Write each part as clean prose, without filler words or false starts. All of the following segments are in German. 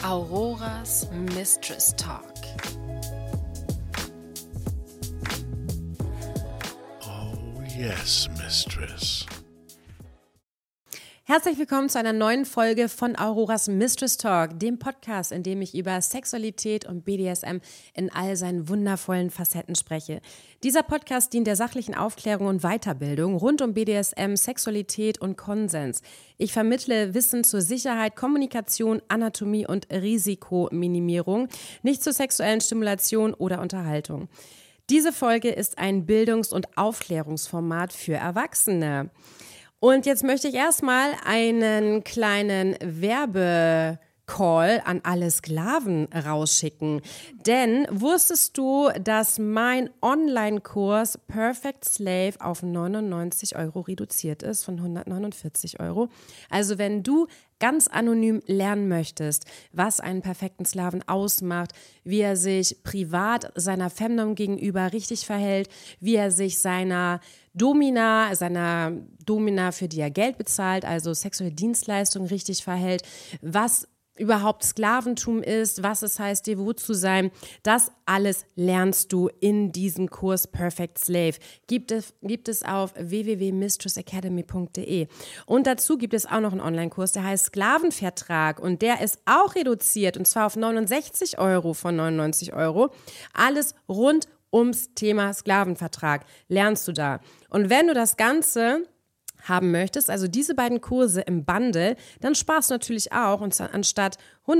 Auroras Mistress Talk. Oh yes, Mistress. Herzlich willkommen zu einer neuen Folge von Auroras Mistress Talk, dem Podcast, in dem ich über Sexualität und BDSM in all seinen wundervollen Facetten spreche. Dieser Podcast dient der sachlichen Aufklärung und Weiterbildung rund um BDSM, Sexualität und Konsens. Ich vermittle Wissen zur Sicherheit, Kommunikation, Anatomie und Risikominimierung, nicht zur sexuellen Stimulation oder Unterhaltung. Diese Folge ist ein Bildungs- und Aufklärungsformat für Erwachsene. Und jetzt möchte ich erstmal einen kleinen Werbecall an alle Sklaven rausschicken. Denn wusstest du, dass mein Online-Kurs Perfect Slave auf 99 € reduziert ist von 149 €? Also wenn du ganz anonym lernen möchtest, was einen perfekten Sklaven ausmacht, wie er sich privat seiner Femdom gegenüber richtig verhält, wie er sich seiner Domina, für die er Geld bezahlt, also sexuelle Dienstleistungen richtig verhält, was überhaupt Sklaventum ist, was es heißt, devot zu sein, das alles lernst du in diesem Kurs Perfect Slave. Gibt es auf www.mistressacademy.de. Und dazu gibt es auch noch einen Online-Kurs, der heißt Sklavenvertrag und der ist auch reduziert und zwar auf 69 € von 99 €. Alles rund ums Thema Sklavenvertrag lernst du da. Und wenn du das Ganze haben möchtest, also diese beiden Kurse im Bundle, dann sparst du natürlich auch und anstatt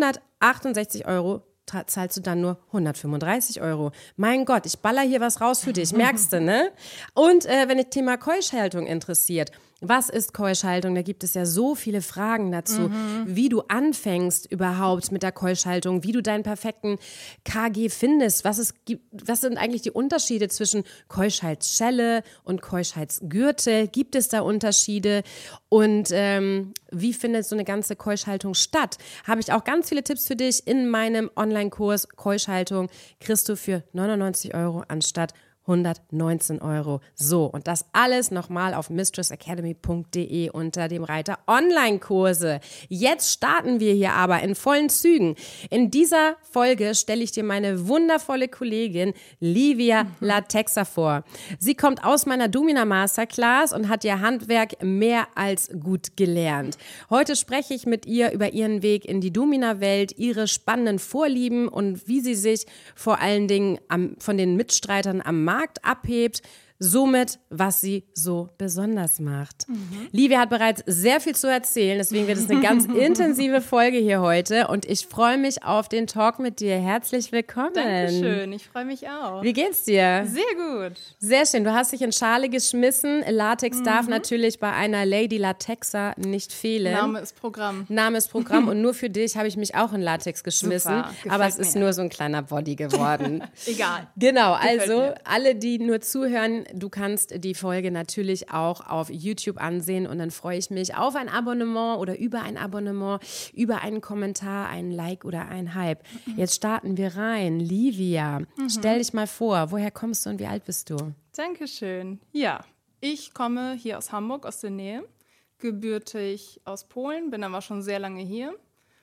168 € zahlst du dann nur 135 €. Mein Gott, ich baller hier was raus für dich, merkst du, ne? Und wenn dich Thema Keuschhaltung interessiert, was ist Keuschhaltung? Da gibt es ja so viele Fragen dazu, wie du anfängst überhaupt mit der Keuschhaltung, wie du deinen perfekten KG findest, was sind eigentlich die Unterschiede zwischen Keuschhalsschelle und Keuschhalsgürtel? Gibt es da Unterschiede? Und wie findet so eine ganze Keuschhaltung statt? Habe ich auch ganz viele Tipps für dich in meinem Online-Kurs Keuschhaltung. Kriegst du für 99 € anstatt 119 €. So, und das alles nochmal auf mistressacademy.de unter dem Reiter Online-Kurse. Jetzt starten wir hier aber in vollen Zügen. In dieser Folge stelle ich dir meine wundervolle Kollegin Livia Latexa vor. Sie kommt aus meiner Domina Masterclass und hat ihr Handwerk mehr als gut gelernt. Heute spreche ich mit ihr über ihren Weg in die Domina-Welt, ihre spannenden Vorlieben und wie sie sich vor allen Dingen von den Mitstreitern am Markt abhebt, somit, was sie so besonders macht. Livia hat bereits sehr viel zu erzählen, deswegen wird es eine ganz intensive Folge hier heute und ich freue mich auf den Talk mit dir. Herzlich willkommen. Dankeschön, ich freue mich auch. Wie geht's dir? Sehr gut. Sehr schön, du hast dich in Schale geschmissen. Latex darf natürlich bei einer Lady Latexa nicht fehlen. Name ist Programm. Und nur für dich habe ich mich auch in Latex geschmissen, Super, aber es ist mir. nur so ein kleiner Body geworden. Egal. Genau, Gefällt also mir. alle, die nur zuhören, du kannst die Folge natürlich auch auf YouTube ansehen und dann freue ich mich auf ein Abonnement oder über ein Abonnement, über einen Kommentar, einen Like oder einen Hype. Jetzt starten wir rein. Livia, stell dich mal vor, woher kommst du und wie alt bist du? Dankeschön. Ja, ich komme hier aus Hamburg, aus der Nähe, gebürtig aus Polen, bin aber schon sehr lange hier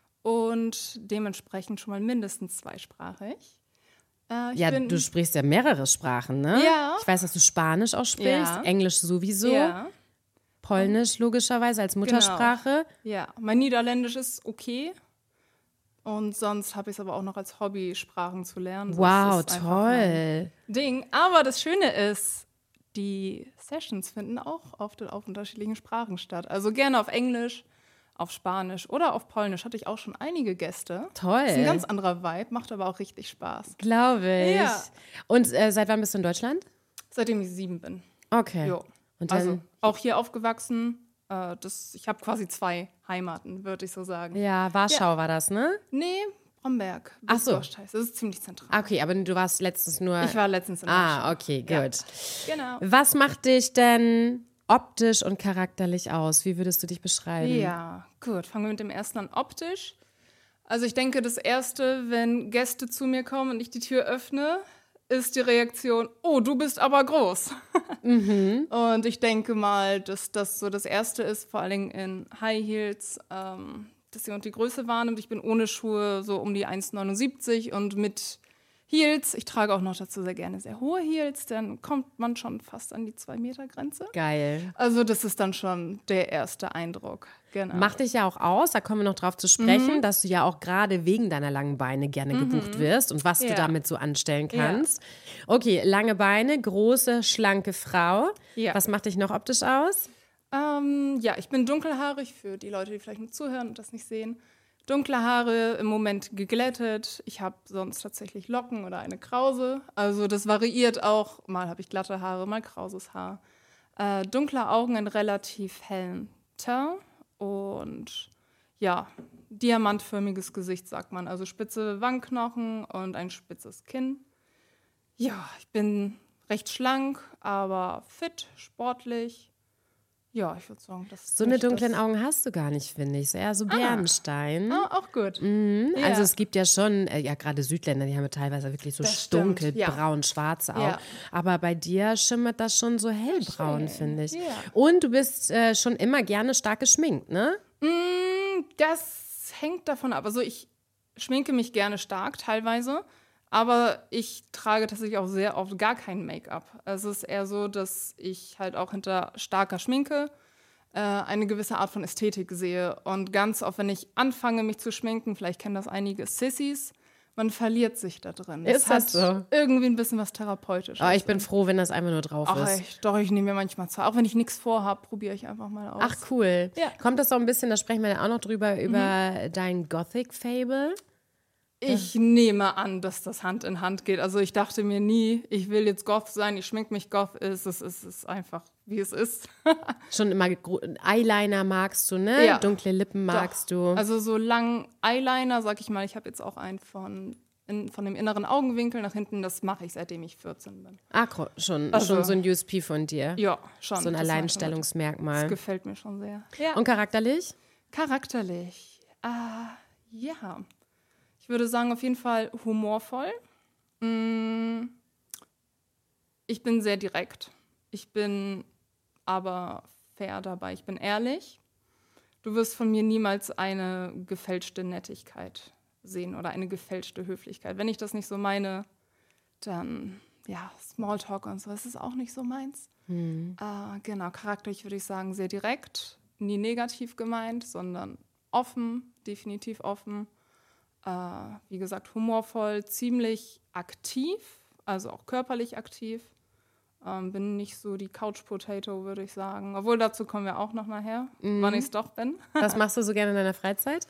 und dementsprechend schon mal mindestens zweisprachig. Du sprichst ja mehrere Sprachen, ne? Ja. Ich weiß, dass du Spanisch auch sprichst, Ja. Englisch sowieso, Ja, Polnisch logischerweise als Muttersprache. ja, mein Niederländisch ist okay und sonst habe ich es aber auch noch als Hobby, Sprachen zu lernen. Wow, Das ist einfach mein toll. Ding. Aber das Schöne ist, die Sessions finden auch oft auf unterschiedlichen Sprachen statt. Also gerne auf Englisch, auf Spanisch oder auf Polnisch hatte ich auch schon einige Gäste. Toll. Das ist ein ganz anderer Vibe, macht aber auch richtig Spaß. Glaube ich. Ja. Und seit wann bist du in Deutschland? Seitdem ich 7 bin. Okay. Jo. Und dann, Also auch hier aufgewachsen. Ich habe quasi 2 Heimaten, würde ich so sagen. ja, Warschau war das, ne? Nee, Bromberg. Ach so. Das ist ziemlich zentral. Okay, aber du warst letztens nur... Ich war letztens in Warschau. okay, Ja. gut. Genau. Was macht dich denn optisch und charakterlich aus? Wie würdest du dich beschreiben? Ja, gut. Fangen wir mit dem ersten an. Optisch. Also ich denke, das Erste, wenn Gäste zu mir kommen und ich die Tür öffne, ist die Reaktion, oh, du bist aber groß. Und ich denke mal, dass das so das Erste ist, vor allen Dingen in High Heels, dass jemand die Größe wahrnimmt. Ich bin ohne Schuhe so um die 1,79 und mit Heels. Ich trage auch noch dazu sehr gerne sehr hohe Heels, dann kommt man schon fast an die 2-Meter-Grenze. Geil. Also das ist dann schon der erste Eindruck. Genau. Macht dich ja auch aus, da kommen wir noch drauf zu sprechen, dass du ja auch gerade wegen deiner langen Beine gerne gebucht wirst und was du damit so anstellen kannst. Okay, lange Beine, große, schlanke Frau. Ja. Was macht dich noch optisch aus? Ich bin dunkelhaarig, für die Leute, die vielleicht nur zuhören und das nicht sehen. Dunkle Haare, im Moment geglättet. Ich habe sonst tatsächlich Locken oder eine Krause. Also das variiert auch. Mal habe ich glatte Haare, mal krauses Haar. Dunkle Augen, einen relativ hellen Teint. Und ja, diamantförmiges Gesicht, sagt man. Also spitze Wangenknochen und ein spitzes Kinn. Ja, ich bin recht schlank, aber fit, sportlich. Ja, ich würde sagen, das So eine dunklen Augen hast du gar nicht, finde ich. So eher so Bernstein. Auch gut. Ja. Also es gibt ja schon, gerade Südländer, die haben ja teilweise wirklich so dunkelbraun, schwarze Augen. Ja. Aber bei dir schimmert das schon so hellbraun, finde ich. Ja. Und du bist schon immer gerne stark geschminkt, ne? Das hängt davon ab. Also ich schminke mich gerne stark teilweise. Aber ich trage tatsächlich auch sehr oft gar kein Make-up. Also es ist eher so, dass ich halt auch hinter starker Schminke eine gewisse Art von Ästhetik sehe. Und ganz oft, wenn ich anfange, mich zu schminken, vielleicht kennen das einige Sissies, man verliert sich da drin. Ist das so? Irgendwie ein bisschen was Therapeutisches. Aber ich bin froh, wenn das einfach nur drauf ist. Ich nehme mir manchmal Zeit. Auch wenn ich nichts vorhabe, probiere ich einfach mal aus. Ach, cool. Ja. Kommt das so ein bisschen, da sprechen wir ja auch noch drüber, über dein Gothic-Fable? Ich nehme an, dass das Hand in Hand geht. Also ich dachte mir nie, ich will jetzt Goth sein, ich schmink mich Goth. Es ist einfach, wie es ist. Schon immer Eyeliner magst du, ne? Ja. Dunkle Lippen magst du. Also so lang Eyeliner, sag ich mal, ich habe jetzt auch einen von dem inneren Augenwinkel nach hinten, das mache ich, seitdem ich 14 bin. Schon so ein USP von dir. Ja, schon. So ein Alleinstellungsmerkmal. Das gefällt mir schon sehr. Ja. Und charakterlich? Charakterlich? Ja. Ich würde sagen, auf jeden Fall humorvoll. Ich bin sehr direkt. Ich bin aber fair dabei. Ich bin ehrlich. Du wirst von mir niemals eine gefälschte Nettigkeit sehen oder eine gefälschte Höflichkeit. Wenn ich das nicht so meine, dann, Smalltalk und so, das ist auch nicht so meins. Genau, charakterlich würde ich sagen, sehr direkt. Nie negativ gemeint, sondern offen, definitiv offen. Wie gesagt, humorvoll, ziemlich aktiv, also auch körperlich aktiv. Bin nicht so die Couch-Potato, würde ich sagen. Obwohl, dazu kommen wir auch noch nachher, wann ich es doch bin. Was machst du so gerne in deiner Freizeit?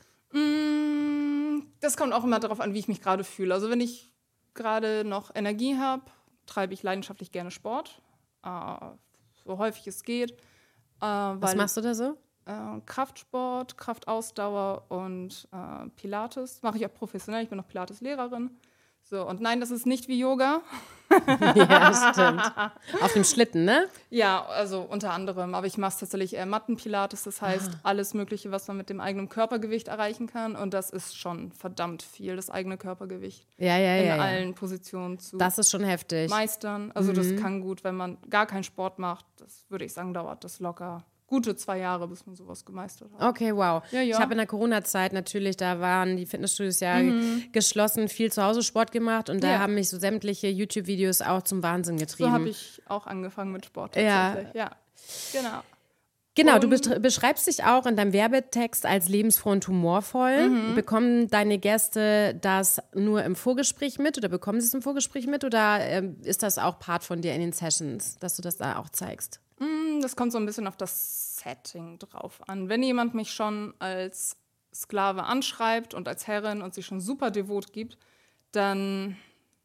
Das kommt auch immer darauf an, wie ich mich gerade fühle. Also wenn ich gerade noch Energie habe, treibe ich leidenschaftlich gerne Sport, so häufig es geht. Was machst du da so? Kraftsport, Kraftausdauer und Pilates. Mache ich auch professionell, ich bin noch Pilates-Lehrerin. So, und nein, das ist nicht wie Yoga. Ja, stimmt. Auf dem Schlitten, ne? Ja, also unter anderem. Aber ich mache es tatsächlich eher Mattenpilates. Das heißt, alles Mögliche, was man mit dem eigenen Körpergewicht erreichen kann. Und das ist schon verdammt viel, das eigene Körpergewicht. In allen Positionen zu Das ist schon heftig. meistern. Also das kann gut, wenn man gar keinen Sport macht. Das würde ich sagen, dauert das locker gute 2 Jahre, bis man sowas gemeistert hat. Okay, wow. Ja. Ich habe in der Corona-Zeit natürlich, da waren die Fitnessstudios ja geschlossen, viel zu Hause Sport gemacht und da haben mich so sämtliche YouTube-Videos auch zum Wahnsinn getrieben. So habe ich auch angefangen mit Sport tatsächlich. Ja, genau. Genau, du beschreibst dich auch in deinem Werbetext als lebensfroh und humorvoll. Bekommen deine Gäste das nur im Vorgespräch mit oder bekommen sie es im Vorgespräch mit oder ist das auch Part von dir in den Sessions, dass du das da auch zeigst? Das kommt so ein bisschen auf das Setting drauf an. Wenn jemand mich schon als Sklave anschreibt und als Herrin und sich schon super devot gibt, dann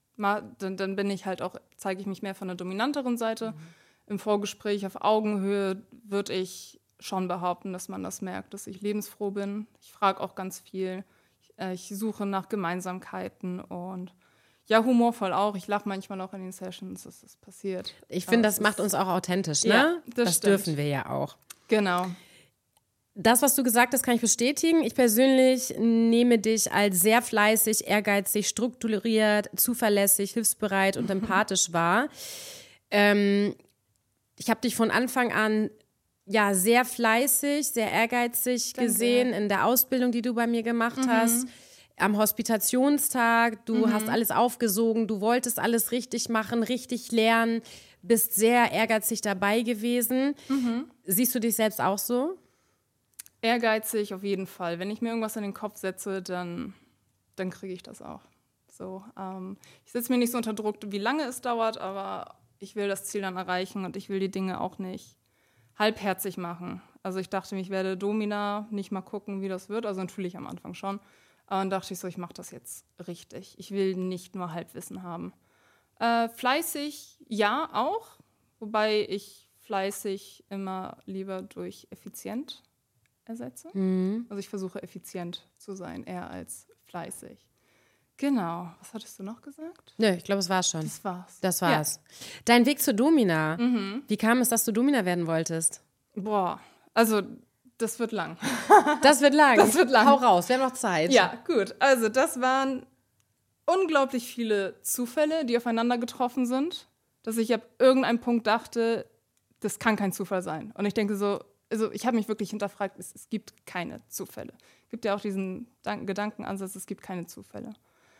bin ich halt auch, zeige ich mich mehr von der dominanteren Seite. Im Vorgespräch auf Augenhöhe würde ich schon behaupten, dass man das merkt, dass ich lebensfroh bin. Ich frage auch ganz viel. Ich suche nach Gemeinsamkeiten und ja, humorvoll auch. Ich lache manchmal auch in den Sessions, dass das passiert. Ich finde, das macht uns auch authentisch, ne? Ja, das dürfen wir ja auch. Genau. Das, was du gesagt hast, kann ich bestätigen. Ich persönlich nehme dich als sehr fleißig, ehrgeizig, strukturiert, zuverlässig, hilfsbereit und empathisch wahr. Ich habe dich von Anfang an ja, sehr fleißig, sehr ehrgeizig gesehen in der Ausbildung, die du bei mir gemacht hast. Am Hospitationstag, du hast alles aufgesogen, du wolltest alles richtig machen, richtig lernen, bist sehr ehrgeizig dabei gewesen. Siehst du dich selbst auch so? Ehrgeizig auf jeden Fall. Wenn ich mir irgendwas in den Kopf setze, dann kriege ich das auch. So, ich setze mir nicht so unter Druck, wie lange es dauert, aber ich will das Ziel dann erreichen und ich will die Dinge auch nicht halbherzig machen. Also ich dachte, ich werde Domina, nicht mal gucken, wie das wird. Also natürlich am Anfang schon. Aber dann dachte ich so, ich mache das jetzt richtig. Ich will nicht nur Halbwissen haben. Fleißig, ja, auch. Wobei ich fleißig immer lieber durch effizient ersetze. Also ich versuche effizient zu sein, eher als fleißig. Genau. Was hattest du noch gesagt? Nö, ich glaube, es war schon. Das war's. Ja. Dein Weg zur Domina. Wie kam es, dass du Domina werden wolltest? Boah, also das wird lang. Das wird lang. Das wird lang. Hau raus, wir haben noch Zeit. Ja, gut. Also das waren unglaublich viele Zufälle, die aufeinander getroffen sind, dass ich ab irgendeinem Punkt dachte, das kann kein Zufall sein. Und ich denke so, also ich habe mich wirklich hinterfragt, es gibt keine Zufälle. Es gibt ja auch diesen Gedankenansatz, es gibt keine Zufälle.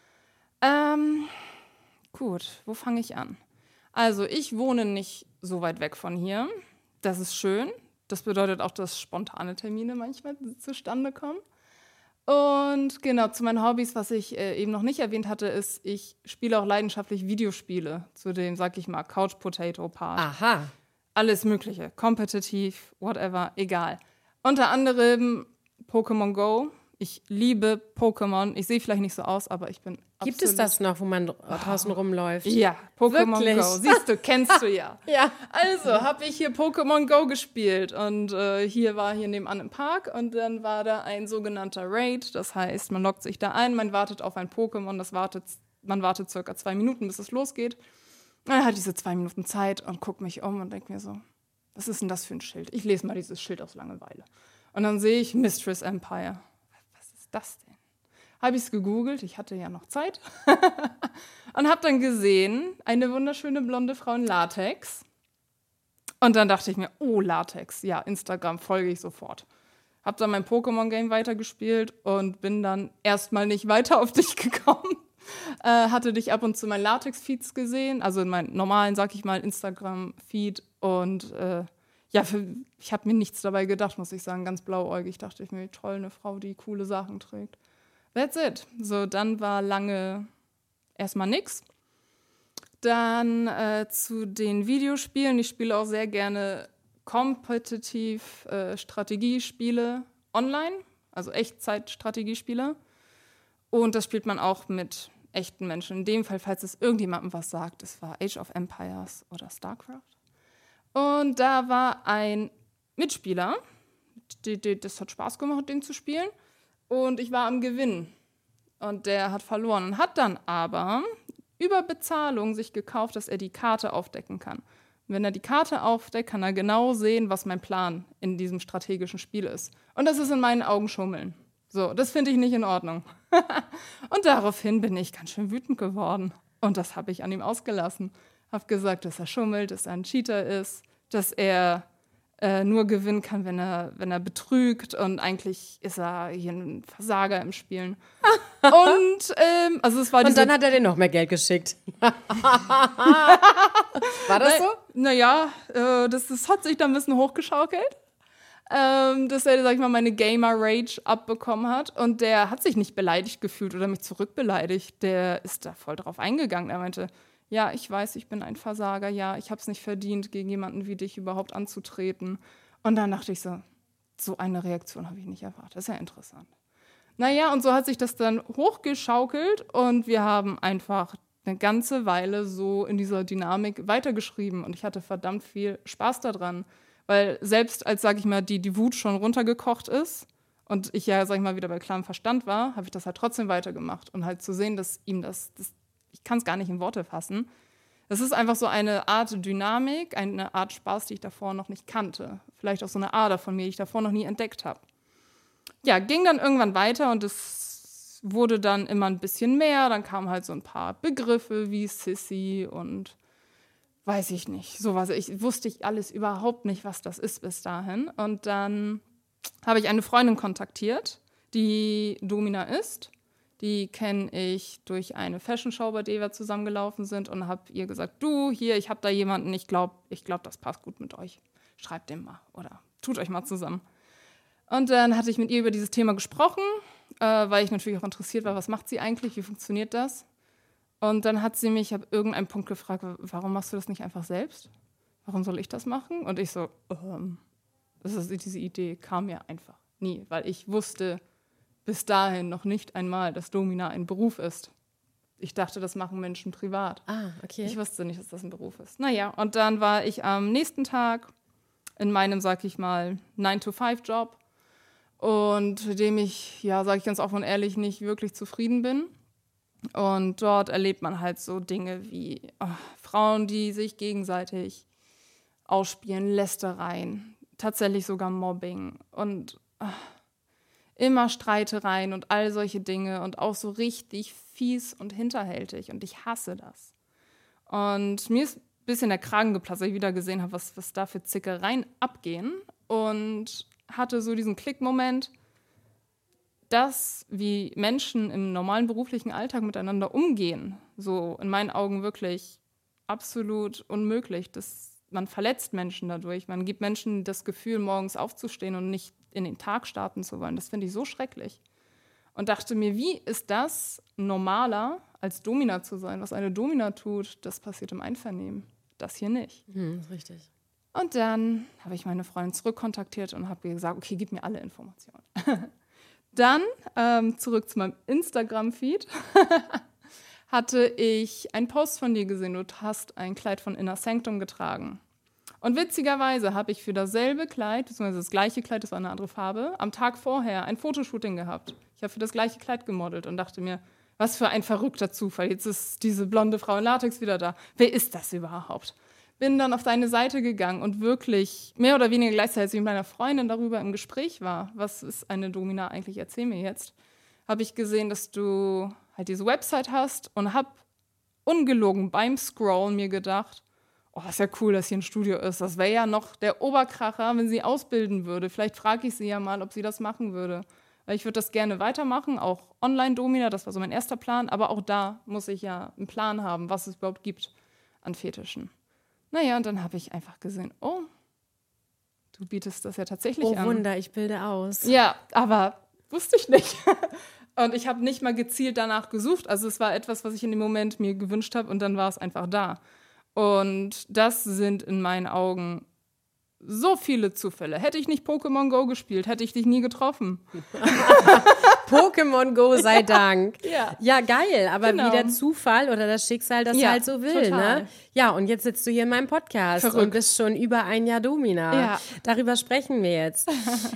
Gut, wo fange ich an? Also ich wohne nicht so weit weg von hier. Das ist schön. Das bedeutet auch, dass spontane Termine manchmal zustande kommen. Und genau, zu meinen Hobbys, was ich eben noch nicht erwähnt hatte, ist, ich spiele auch leidenschaftlich Videospiele. Zu dem, sag ich mal, Couch-Potato-Part. Aha. Alles Mögliche. Kompetitiv, whatever, egal. Unter anderem Pokémon Go. Ich liebe Pokémon. Ich sehe vielleicht nicht so aus, aber ich bin Gibt es das noch, wo man draußen rumläuft? Ja, Pokémon Wirklich? Go. Siehst du, kennst du ja. Ja. Also, habe ich hier Pokémon Go gespielt und hier nebenan im Park und dann war da ein sogenannter Raid. Das heißt, man loggt sich da ein, man wartet auf ein Pokémon, man wartet circa 2 Minuten, bis es losgeht. Dann hat diese 2 Minuten Zeit und guckt mich um und denkt mir so, was ist denn das für ein Schild? Ich lese mal dieses Schild aus Langeweile. Und dann sehe ich Mistress Empire. Was ist das denn? Habe ich es gegoogelt, ich hatte ja noch Zeit. Und habe dann gesehen, eine wunderschöne blonde Frau in Latex. Und dann dachte ich mir, oh, Latex, ja, Instagram folge ich sofort. Habe dann mein Pokémon-Game weitergespielt und bin dann erstmal nicht weiter auf dich gekommen. Hatte dich ab und zu meinen Latex-Feeds gesehen, also in meinen normalen, sag ich mal, Instagram-Feed. Und ich habe mir nichts dabei gedacht, muss ich sagen, ganz blauäugig. Dachte ich mir, toll, eine Frau, die coole Sachen trägt. That's it. So, dann war lange erstmal nix. Dann zu den Videospielen. Ich spiele auch sehr gerne kompetitiv Strategiespiele online, also Echtzeit-Strategiespiele. Und das spielt man auch mit echten Menschen. In dem Fall, falls es irgendjemandem was sagt, es war Age of Empires oder StarCraft. Und da war ein Mitspieler, das hat Spaß gemacht, den zu spielen. Und ich war am Gewinn. Und der hat verloren. Und hat dann aber über Bezahlung sich gekauft, dass er die Karte aufdecken kann. Und wenn er die Karte aufdeckt, kann er genau sehen, was mein Plan in diesem strategischen Spiel ist. Und das ist in meinen Augen Schummeln. So, das finde ich nicht in Ordnung. Und daraufhin bin ich ganz schön wütend geworden. Und das habe ich an ihm ausgelassen. Habe gesagt, dass er schummelt, dass er ein Cheater ist, dass er nur gewinnen kann, wenn er betrügt. Und eigentlich ist er hier ein Versager im Spielen. Und also es war Und dann hat er dir noch mehr Geld geschickt. War das so? Naja, das hat sich dann ein bisschen hochgeschaukelt. Dass er, sag ich mal, meine Gamer-Rage abbekommen hat. Und der hat sich nicht beleidigt gefühlt oder mich zurückbeleidigt. Der ist da voll drauf eingegangen. Er meinte, ja, ich weiß, ich bin ein Versager. Ja, ich habe es nicht verdient, gegen jemanden wie dich überhaupt anzutreten. Und dann dachte ich so eine Reaktion habe ich nicht erwartet. Das ist ja interessant. Naja, und so hat sich das dann hochgeschaukelt. Und wir haben einfach eine ganze Weile so in dieser Dynamik weitergeschrieben. Und ich hatte verdammt viel Spaß daran. Weil selbst als, sag ich mal, die Wut schon runtergekocht ist und ich ja, sag ich mal, wieder bei klarem Verstand war, habe ich das halt trotzdem weitergemacht. Und halt zu sehen, dass ihm das ich kann es gar nicht in Worte fassen. Das ist einfach so eine Art Dynamik, eine Art Spaß, die ich davor noch nicht kannte. Vielleicht auch so eine Ader von mir, die ich davor noch nie entdeckt habe. Ja, ging dann irgendwann weiter und es wurde dann immer ein bisschen mehr. Dann kamen halt so ein paar Begriffe wie Sissy und weiß ich nicht, sowas. Wusste ich alles überhaupt nicht, was das ist bis dahin. Und dann habe ich eine Freundin kontaktiert, die Domina ist. Die kenne ich durch eine Fashion-Show, bei der wir zusammengelaufen sind und habe ihr gesagt, du, hier, ich habe da jemanden, ich glaube, das passt gut mit euch. Schreibt dem mal oder tut euch mal zusammen. Und dann hatte ich mit ihr über dieses Thema gesprochen, weil ich natürlich auch interessiert war, was macht sie eigentlich, wie funktioniert das? Und dann hat sie mich ab irgendeinem Punkt gefragt, warum machst du das nicht einfach selbst? Warum soll ich das machen? Und ich so, diese Idee kam mir einfach nie, weil ich wusste bis dahin noch nicht einmal, dass Domina ein Beruf ist. Ich dachte, das machen Menschen privat. Ah, okay. Ich wusste nicht, dass das ein Beruf ist. Naja, und dann war ich am nächsten Tag in meinem, sag ich mal, 9-to-5-Job und dem ich, ja, sage ich ganz offen und ehrlich, nicht wirklich zufrieden bin. Und dort erlebt man halt so Dinge wie Frauen, die sich gegenseitig ausspielen, Lästereien, tatsächlich sogar Mobbing und immer Streitereien und all solche Dinge und auch so richtig fies und hinterhältig und ich hasse das. Und mir ist ein bisschen der Kragen geplatzt, als ich wieder gesehen habe, was da für Zickereien abgehen und hatte so diesen Klickmoment, dass wie Menschen im normalen beruflichen Alltag miteinander umgehen, so in meinen Augen wirklich absolut unmöglich. Man verletzt Menschen dadurch, man gibt Menschen das Gefühl, morgens aufzustehen und nicht in den Tag starten zu wollen. Das finde ich so schrecklich. Und dachte mir, wie ist das normaler, als Domina zu sein? Was eine Domina tut, das passiert im Einvernehmen. Das hier nicht. Richtig. Und dann habe ich meine Freundin zurückkontaktiert und habe gesagt, okay, gib mir alle Informationen. Dann, zurück zu meinem Instagram-Feed, hatte ich einen Post von dir gesehen. Du hast ein Kleid von Inner Sanctum getragen. Und witzigerweise habe ich für dasselbe Kleid, beziehungsweise das gleiche Kleid, das war eine andere Farbe, am Tag vorher ein Fotoshooting gehabt. Ich habe für das gleiche Kleid gemodelt und dachte mir, was für ein verrückter Zufall. Jetzt ist diese blonde Frau in Latex wieder da. Wer ist das überhaupt? Bin dann auf deine Seite gegangen und wirklich mehr oder weniger gleichzeitig, als ich mit meiner Freundin darüber im Gespräch war, was ist eine Domina eigentlich, erzähl mir jetzt, habe ich gesehen, dass du halt diese Website hast und habe ungelogen beim Scrollen mir gedacht, oh, ist ja cool, dass hier ein Studio ist. Das wäre ja noch der Oberkracher, wenn sie ausbilden würde. Vielleicht frage ich sie ja mal, ob sie das machen würde. Weil ich würde das gerne weitermachen, auch Online-Domina, das war so mein erster Plan. Aber auch da muss ich ja einen Plan haben, was es überhaupt gibt an Fetischen. Naja, und dann habe ich einfach gesehen, oh, du bietest das ja tatsächlich an. Oh Wunder, ich bilde aus. Ja, aber wusste ich nicht. Und ich habe nicht mal gezielt danach gesucht. Also es war etwas, was ich in dem Moment mir gewünscht habe und dann war es einfach da. Und das sind in meinen Augen so viele Zufälle. Hätte ich nicht Pokémon Go gespielt, hätte ich dich nie getroffen. Pokémon Go sei Dank. Ja. Ja, geil, aber Genau. wie der Zufall oder das Schicksal das Ja, halt so will, total. ne? Ja, und jetzt sitzt du hier in meinem Podcast Verrückt. und bist schon über ein Jahr Domina. Ja. Darüber sprechen wir jetzt.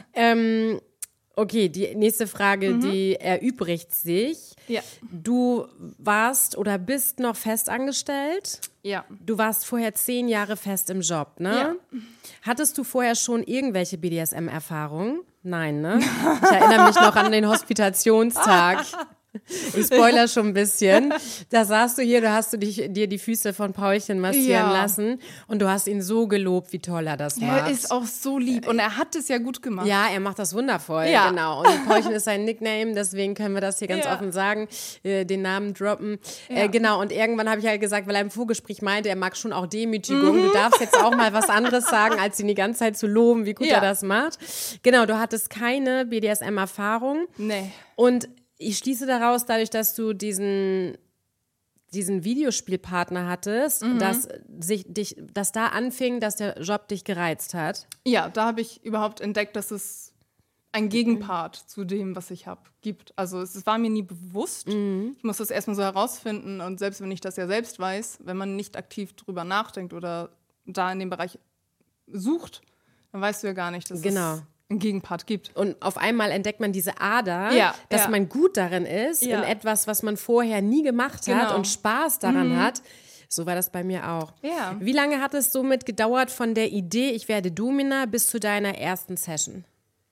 Okay, die nächste Frage, die erübrigt sich. Ja. Du warst oder bist noch festangestellt. Ja. Du warst vorher 10 Jahre fest im Job, ne? Ja. Hattest du vorher schon irgendwelche BDSM-Erfahrungen? Nein, ne? Ich erinnere mich noch an den Hospitationstag. Ich spoiler schon ein bisschen. Da saßt du hier, da hast du dir die Füße von Paulchen massieren Ja. lassen und du hast ihn so gelobt, wie toll er das macht. Er ist auch so lieb und er hat es ja gut gemacht. Ja, er macht das wundervoll, Ja. genau. Und Paulchen ist sein Nickname, deswegen können wir das hier ganz Ja. offen sagen, den Namen droppen. Ja. Genau, und irgendwann habe ich halt gesagt, weil er im Vorgespräch meinte, er mag schon auch Demütigung. Du darfst jetzt auch mal was anderes sagen, als ihn die ganze Zeit zu loben, wie gut Ja. er das macht. Genau, du hattest keine BDSM-Erfahrung. Nee. Und ich schließe daraus, dadurch, dass du diesen Videospielpartner hattest, dass da anfing, dass der Job dich gereizt hat. Ja, da habe ich überhaupt entdeckt, dass es ein Gegenpart zu dem, was ich habe, gibt. Also es war mir nie bewusst. Ich muss das erstmal so herausfinden und selbst wenn ich das ja selbst weiß, wenn man nicht aktiv drüber nachdenkt oder da in dem Bereich sucht, dann weißt du ja gar nicht, dass Genau. es einen Gegenpart gibt. Und auf einmal entdeckt man diese Ader, Ja, dass ja. man gut darin ist, Ja. in etwas, was man vorher nie gemacht hat Genau. und Spaß daran hat. So war das bei mir auch. Ja. Wie lange hat es somit gedauert von der Idee, ich werde Domina, bis zu deiner ersten Session?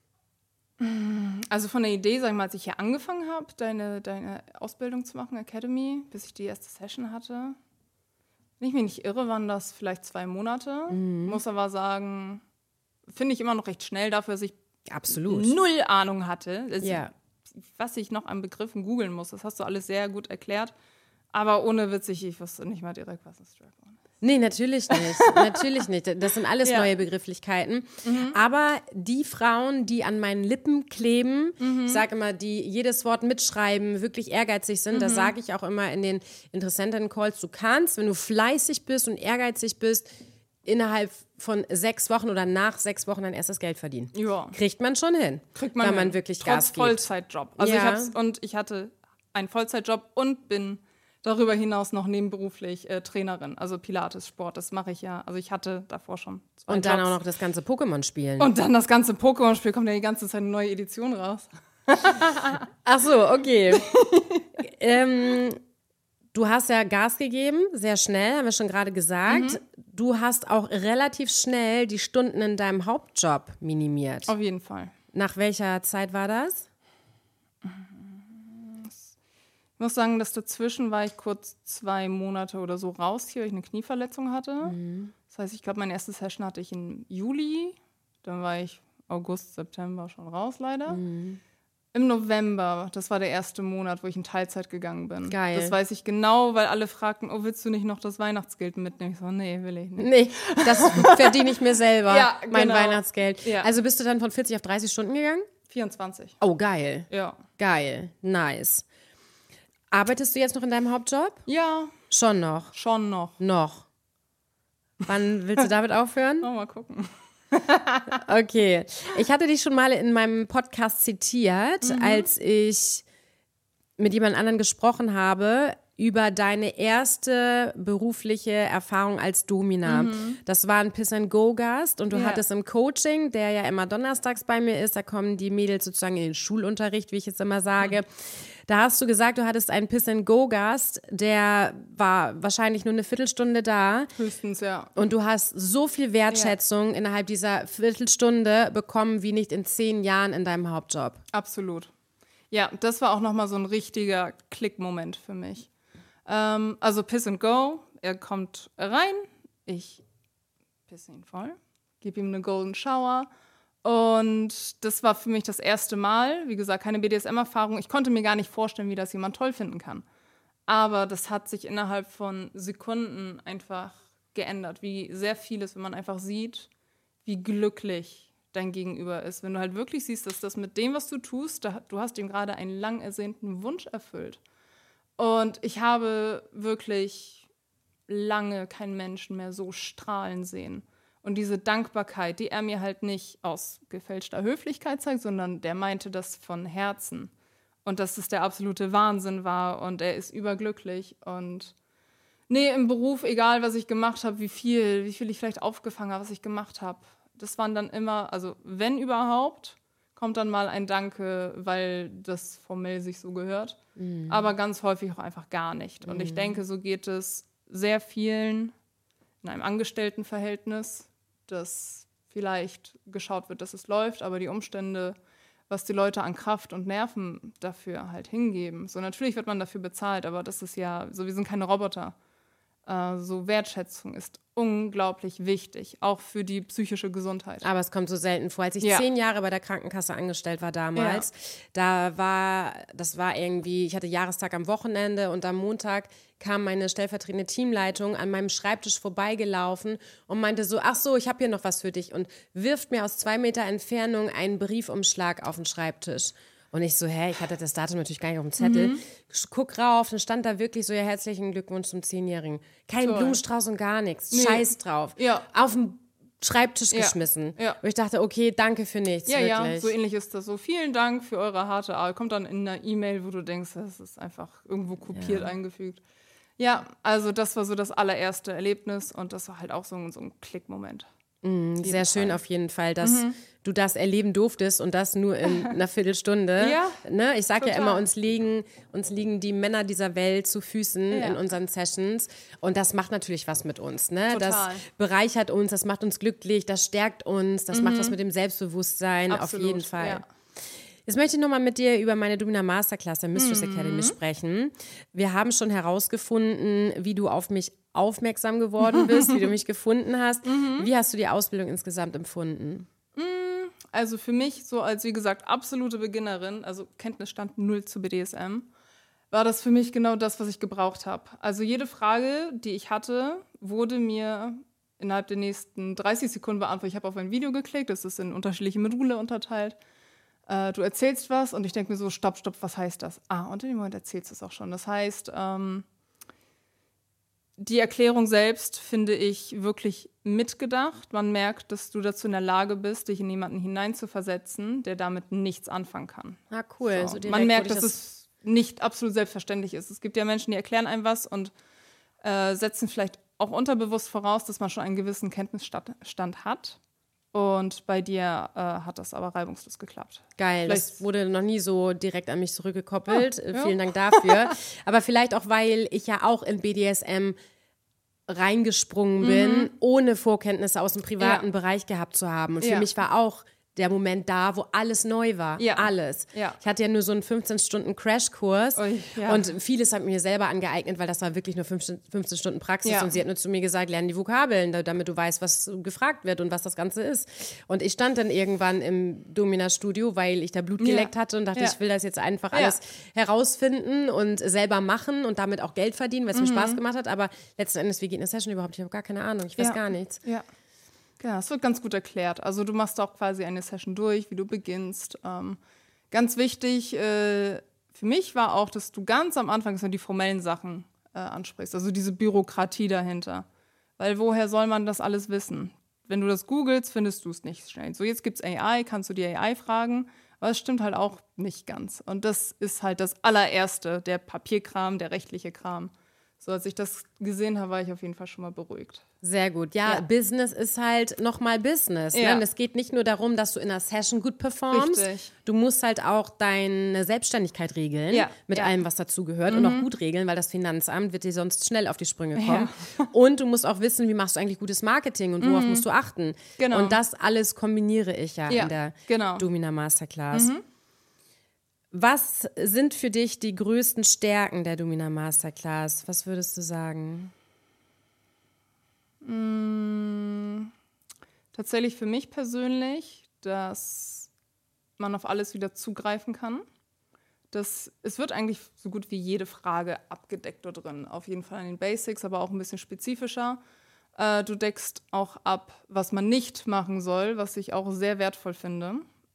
Also von der Idee, sag ich mal, als ich hier angefangen habe, deine Ausbildung zu machen, Academy, bis ich die erste Session hatte, wenn ich mich nicht irre, waren das vielleicht 2 Monate. Muss aber sagen, finde ich immer noch recht schnell dafür, dass ich Absolut. null Ahnung hatte. Ja. Was ich noch an Begriffen googeln muss, das hast du alles sehr gut erklärt. Aber ohne witzig, ich wusste nicht mal direkt, was ein Strap-on ist. Nee, natürlich nicht. Natürlich nicht. Das sind alles neue Begrifflichkeiten. Aber die Frauen, die an meinen Lippen kleben, ich sage immer, die jedes Wort mitschreiben, wirklich ehrgeizig sind, das sage ich auch immer in den Interessenten-Calls, du kannst, wenn du fleißig bist und ehrgeizig bist, innerhalb von 6 Wochen oder nach 6 Wochen dein erstes Geld verdienen. Ja. Kriegt man schon hin. Kriegt man wenn man hin. wirklich Trotz Gas gibt. Vollzeitjob. Also Ja. ich hatte einen Vollzeitjob und bin darüber hinaus noch nebenberuflich Trainerin, also Pilates-Sport, das mache ich ja. Also ich hatte davor schon 2 Und dann Jobs. auch noch das ganze Pokémon-Spielen. Und dann das ganze Pokémon-Spiel, kommt ja die ganze Zeit eine neue Edition raus. Ach so, okay. Du hast ja Gas gegeben, sehr schnell, haben wir schon gerade gesagt. Du hast auch relativ schnell die Stunden in deinem Hauptjob minimiert. Auf jeden Fall. Nach welcher Zeit war das? Ich muss sagen, dass dazwischen war ich kurz 2 Monate oder so raus hier, weil ich eine Knieverletzung hatte. Das heißt, ich glaube, meine erste Session hatte ich im Juli. Dann war ich August, September schon raus, leider. Im November, das war der erste Monat, wo ich in Teilzeit gegangen bin. Geil. Das weiß ich genau, weil alle fragten, oh, willst du nicht noch das Weihnachtsgeld mitnehmen? Ich so, nee, will ich nicht. Nee, das verdiene ich mir selber, Ja, mein genau. Weihnachtsgeld. Ja. Also bist du dann von 40 auf 30 Stunden gegangen? 24. Oh, geil. Ja. Geil, nice. Arbeitest du jetzt noch in deinem Hauptjob? Ja, Schon noch. schon noch. Noch. Wann willst du damit aufhören? Mal gucken. Okay. Ich hatte dich schon mal in meinem Podcast zitiert, als ich mit jemand anderen gesprochen habe über deine erste berufliche Erfahrung als Domina. Das war ein Piss-and-Go-Gast und du Ja. hattest im Coaching, der ja immer donnerstags bei mir ist, da kommen die Mädels sozusagen in den Schulunterricht, wie ich jetzt immer sage. Da hast du gesagt, du hattest einen Piss-and-Go-Gast, der war wahrscheinlich nur eine Viertelstunde da. Höchstens, ja. Und du hast so viel Wertschätzung innerhalb dieser Viertelstunde bekommen wie nicht in 10 Jahren in deinem Hauptjob. Absolut. Ja, das war auch nochmal so ein richtiger Klickmoment für mich. Also Piss and Go, er kommt rein, ich pisse ihn voll, gebe ihm eine Golden Shower und das war für mich das erste Mal, wie gesagt, keine BDSM-Erfahrung. Ich konnte mir gar nicht vorstellen, wie das jemand toll finden kann. Aber das hat sich innerhalb von Sekunden einfach geändert, wie sehr vieles, wenn man einfach sieht, wie glücklich dein Gegenüber ist. Wenn du halt wirklich siehst, dass das mit dem, was du tust, du hast ihm gerade einen lang ersehnten Wunsch erfüllt. Und ich habe wirklich lange keinen Menschen mehr so strahlen sehen. Und diese Dankbarkeit, die er mir halt nicht aus gefälschter Höflichkeit zeigt, sondern der meinte das von Herzen. Und dass es der absolute Wahnsinn war und er ist überglücklich. Und nee, im Beruf, egal was ich gemacht habe, wie viel ich vielleicht aufgefangen habe, was ich gemacht habe, das waren dann immer, also wenn überhaupt, kommt dann mal ein Danke, weil das formell sich so gehört. Aber ganz häufig auch einfach gar nicht. Und ich denke, so geht es sehr vielen in einem Angestelltenverhältnis, dass vielleicht geschaut wird, dass es läuft, aber die Umstände, was die Leute an Kraft und Nerven dafür halt hingeben. So natürlich wird man dafür bezahlt, aber das ist ja, so wir sind keine Roboter. So Wertschätzung ist unglaublich wichtig, auch für die psychische Gesundheit. Aber es kommt so selten vor. Als ich Ja. 10 Jahre bei der Krankenkasse angestellt war damals, das war irgendwie, ich hatte Jahrestag am Wochenende und am Montag kam meine stellvertretende Teamleitung an meinem Schreibtisch vorbeigelaufen und meinte so, ach so, ich habe hier noch was für dich und wirft mir aus 2 Meter Entfernung einen Briefumschlag auf den Schreibtisch. Und ich so, ich hatte das Datum natürlich gar nicht auf dem Zettel. Guck rauf, dann stand da wirklich so, ja, herzlichen Glückwunsch zum 10-Jährigen. Kein Toll. Blumenstrauß und gar nichts. Nee. Scheiß drauf. Ja. Auf den Schreibtisch Ja. geschmissen. Ja. Und ich dachte, okay, danke für nichts, Ja, wirklich. ja, so ähnlich ist das so. Vielen Dank für eure harte Arbeit. Kommt dann in einer E-Mail, wo du denkst, das ist einfach irgendwo kopiert eingefügt. Ja, also das war so das allererste Erlebnis und das war halt auch so ein Klickmoment. Sehr schön auf jeden Fall, dass du das erleben durftest und das nur in einer Viertelstunde. Ja, Ne? Ich sage ja total. immer, uns liegen die Männer dieser Welt zu Füßen in unseren Sessions und das macht natürlich was mit uns. Ne? Das Total. bereichert uns, das macht uns glücklich, das stärkt uns, das macht was mit dem Selbstbewusstsein, Absolut, auf jeden Fall. ja. Jetzt möchte ich nochmal mit dir über meine Domina Masterclass der Mistress Academy sprechen. Wir haben schon herausgefunden, wie du auf mich aufmerksam geworden bist, wie du mich gefunden hast. Wie hast du die Ausbildung insgesamt empfunden? Also für mich, so als, wie gesagt, absolute Beginnerin, also Kenntnisstand 0 zu BDSM, war das für mich genau das, was ich gebraucht habe. Also jede Frage, die ich hatte, wurde mir innerhalb der nächsten 30 Sekunden beantwortet. Ich habe auf ein Video geklickt, das ist in unterschiedliche Module unterteilt. Du erzählst was und ich denke mir so, stopp, was heißt das? Und in dem Moment erzählst du es auch schon. Das heißt, die Erklärung selbst finde ich wirklich mitgedacht. Man merkt, dass du dazu in der Lage bist, dich in jemanden hineinzuversetzen, der damit nichts anfangen kann. Cool. So, man merkt, dass es nicht absolut selbstverständlich ist. Es gibt ja Menschen, die erklären einem was und setzen vielleicht auch unterbewusst voraus, dass man schon einen gewissen Kenntnisstand hat. Und bei dir hat das aber reibungslos geklappt. Geil, das wurde noch nie so direkt an mich zurückgekoppelt. Vielen Dank dafür. Aber vielleicht auch, weil ich ja auch in BDSM reingesprungen bin, ohne Vorkenntnisse aus dem privaten Bereich gehabt zu haben. Und für mich war auch der Moment da, wo alles neu war. Ja. Alles. Ja. Ich hatte ja nur so einen 15-Stunden-Crashkurs und vieles habe ich mir selber angeeignet, weil das war wirklich nur 15 Stunden Praxis und sie hat nur zu mir gesagt, lerne die Vokabeln, damit du weißt, was gefragt wird und was das Ganze ist. Und ich stand dann irgendwann im Domina-Studio, weil ich da Blut geleckt hatte und dachte, ich will das jetzt einfach alles herausfinden und selber machen und damit auch Geld verdienen, weil es mir Spaß gemacht hat. Aber letzten Endes, wie geht eine Session überhaupt? Ich habe gar keine Ahnung, ich weiß gar nichts. Ja. Ja, es wird ganz gut erklärt. Also du machst auch quasi eine Session durch, wie du beginnst. Ganz wichtig für mich war auch, dass du ganz am Anfang so die formellen Sachen ansprichst, also diese Bürokratie dahinter. Weil woher soll man das alles wissen? Wenn du das googelst, findest du es nicht schnell. So, jetzt gibt's AI, kannst du die AI fragen, aber es stimmt halt auch nicht ganz. Und das ist halt das allererste, der Papierkram, der rechtliche Kram. So, als ich das gesehen habe, war ich auf jeden Fall schon mal beruhigt. Sehr gut. Ja, Business ist halt nochmal Business. Ja. Ne? Es geht nicht nur darum, dass du in einer Session gut performst. Richtig. Du musst halt auch deine Selbstständigkeit regeln mit allem, was dazugehört und auch gut regeln, weil das Finanzamt wird dir sonst schnell auf die Sprünge kommen. Ja. Und du musst auch wissen, wie machst du eigentlich gutes Marketing und worauf musst du achten. Genau. Und das alles kombiniere ich in der Domina Masterclass. Was sind für dich die größten Stärken der Domina Masterclass? Was würdest du sagen? Tatsächlich für mich persönlich, dass man auf alles wieder zugreifen kann. Es wird eigentlich so gut wie jede Frage abgedeckt dort drin. Auf jeden Fall an den Basics, aber auch ein bisschen spezifischer. Du deckst auch ab, was man nicht machen soll, was ich auch sehr wertvoll finde.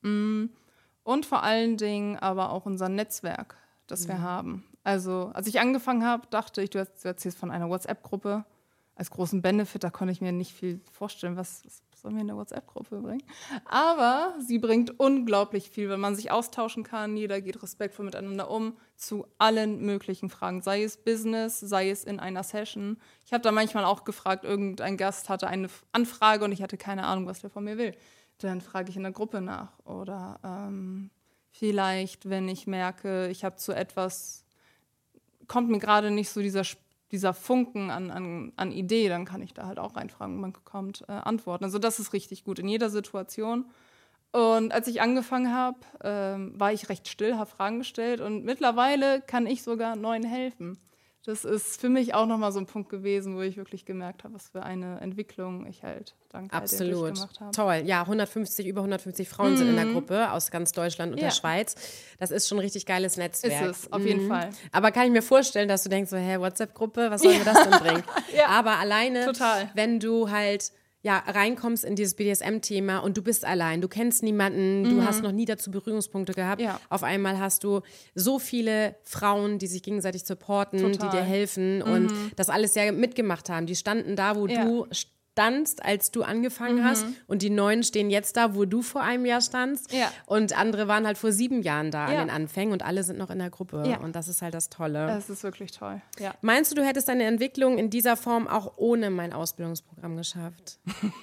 Und vor allen Dingen aber auch unser Netzwerk, das wir haben. Also, als ich angefangen habe, dachte ich, du erzählst von einer WhatsApp-Gruppe als großen Benefit. Da konnte ich mir nicht viel vorstellen, was soll mir eine WhatsApp-Gruppe bringen. Aber sie bringt unglaublich viel, weil man sich austauschen kann. Jeder geht respektvoll miteinander um zu allen möglichen Fragen. Sei es Business, sei es in einer Session. Ich habe da manchmal auch gefragt, irgendein Gast hatte eine Anfrage und ich hatte keine Ahnung, was der von mir will. Dann frage ich in der Gruppe nach. Oder vielleicht, wenn ich merke, ich habe zu etwas, kommt mir gerade nicht so dieser Funken an Idee, dann kann ich da halt auch reinfragen und man bekommt Antworten. Also das ist richtig gut in jeder Situation. Und als ich angefangen habe, war ich recht still, habe Fragen gestellt und mittlerweile kann ich sogar Neuen helfen. Das ist für mich auch nochmal so ein Punkt gewesen, wo ich wirklich gemerkt habe, was für eine Entwicklung ich halt dank all dem durchgemacht habe. Toll. Ja, über 150 Frauen sind in der Gruppe aus ganz Deutschland und der Schweiz. Das ist schon ein richtig geiles Netzwerk. Ist es, auf jeden Fall. Aber kann ich mir vorstellen, dass du denkst, so, WhatsApp-Gruppe, was soll mir das denn bringen? Aber alleine, wenn du halt reinkommst in dieses BDSM-Thema und du bist allein, du kennst niemanden, du hast noch nie dazu Berührungspunkte gehabt. Ja. Auf einmal hast du so viele Frauen, die sich gegenseitig supporten, die dir helfen und das alles ja mitgemacht haben. Die standen da, wo du standst, als du angefangen hast und die Neuen stehen jetzt da, wo du vor einem Jahr standst und andere waren halt vor 7 Jahren da an den Anfängen und alle sind noch in der Gruppe und das ist halt das Tolle. Das ist wirklich toll, ja. Meinst du hättest deine Entwicklung in dieser Form auch ohne mein Ausbildungsprogramm geschafft?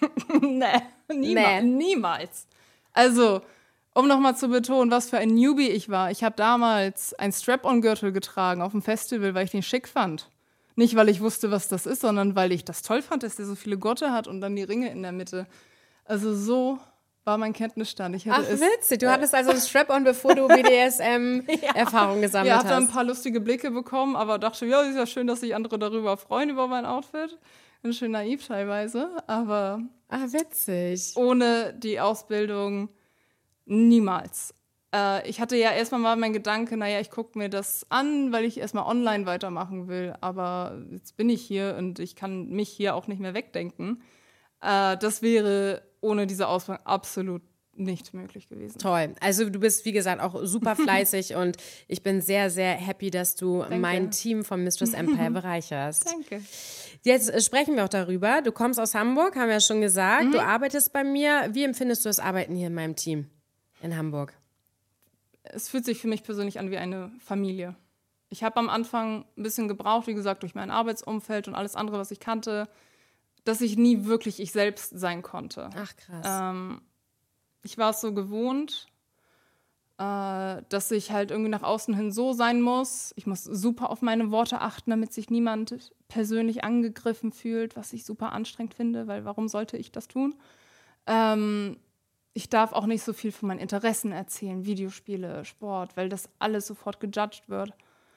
Niemals. Also, um nochmal zu betonen, was für ein Newbie ich war. Ich habe damals einen Strap-on-Gürtel getragen auf dem Festival, weil ich den schick fand. Nicht, weil ich wusste, was das ist, sondern weil ich das toll fand, dass der so viele Gurte hat und dann die Ringe in der Mitte. Also so war mein Kenntnisstand. Ich hatte witzig. Du hattest also ein Strap-on, bevor du BDSM-Erfahrung gesammelt ja, hast. habe dann ein paar lustige Blicke bekommen, aber dachte, ja, ist ja schön, dass sich andere darüber freuen, über mein Outfit. Bin schön naiv teilweise, aber witzig. ohne die Ausbildung niemals. Ich hatte ja erstmal mal meinen Gedanke, naja, ich gucke mir das an, weil ich erstmal online weitermachen will. Aber jetzt bin ich hier und ich kann mich hier auch nicht mehr wegdenken. Das wäre ohne diese Ausbildung absolut nicht möglich gewesen. Toll. Also du bist, wie gesagt, auch super fleißig und ich bin sehr, sehr happy, dass du mein Team von Mistress Empire bereicherst. Danke. Jetzt sprechen wir auch darüber. Du kommst aus Hamburg, haben wir ja schon gesagt. Du arbeitest bei mir. Wie empfindest du das Arbeiten hier in meinem Team in Hamburg? Es fühlt sich für mich persönlich an wie eine Familie. Ich habe am Anfang ein bisschen gebraucht, wie gesagt, durch mein Arbeitsumfeld und alles andere, was ich kannte, dass ich nie wirklich ich selbst sein konnte. Ach, krass. Ich war es so gewohnt, dass ich halt irgendwie nach außen hin so sein muss. Ich muss super auf meine Worte achten, damit sich niemand persönlich angegriffen fühlt, was ich super anstrengend finde, weil warum sollte ich das tun? Ich darf auch nicht so viel von meinen Interessen erzählen, Videospiele, Sport, weil das alles sofort gejudged wird.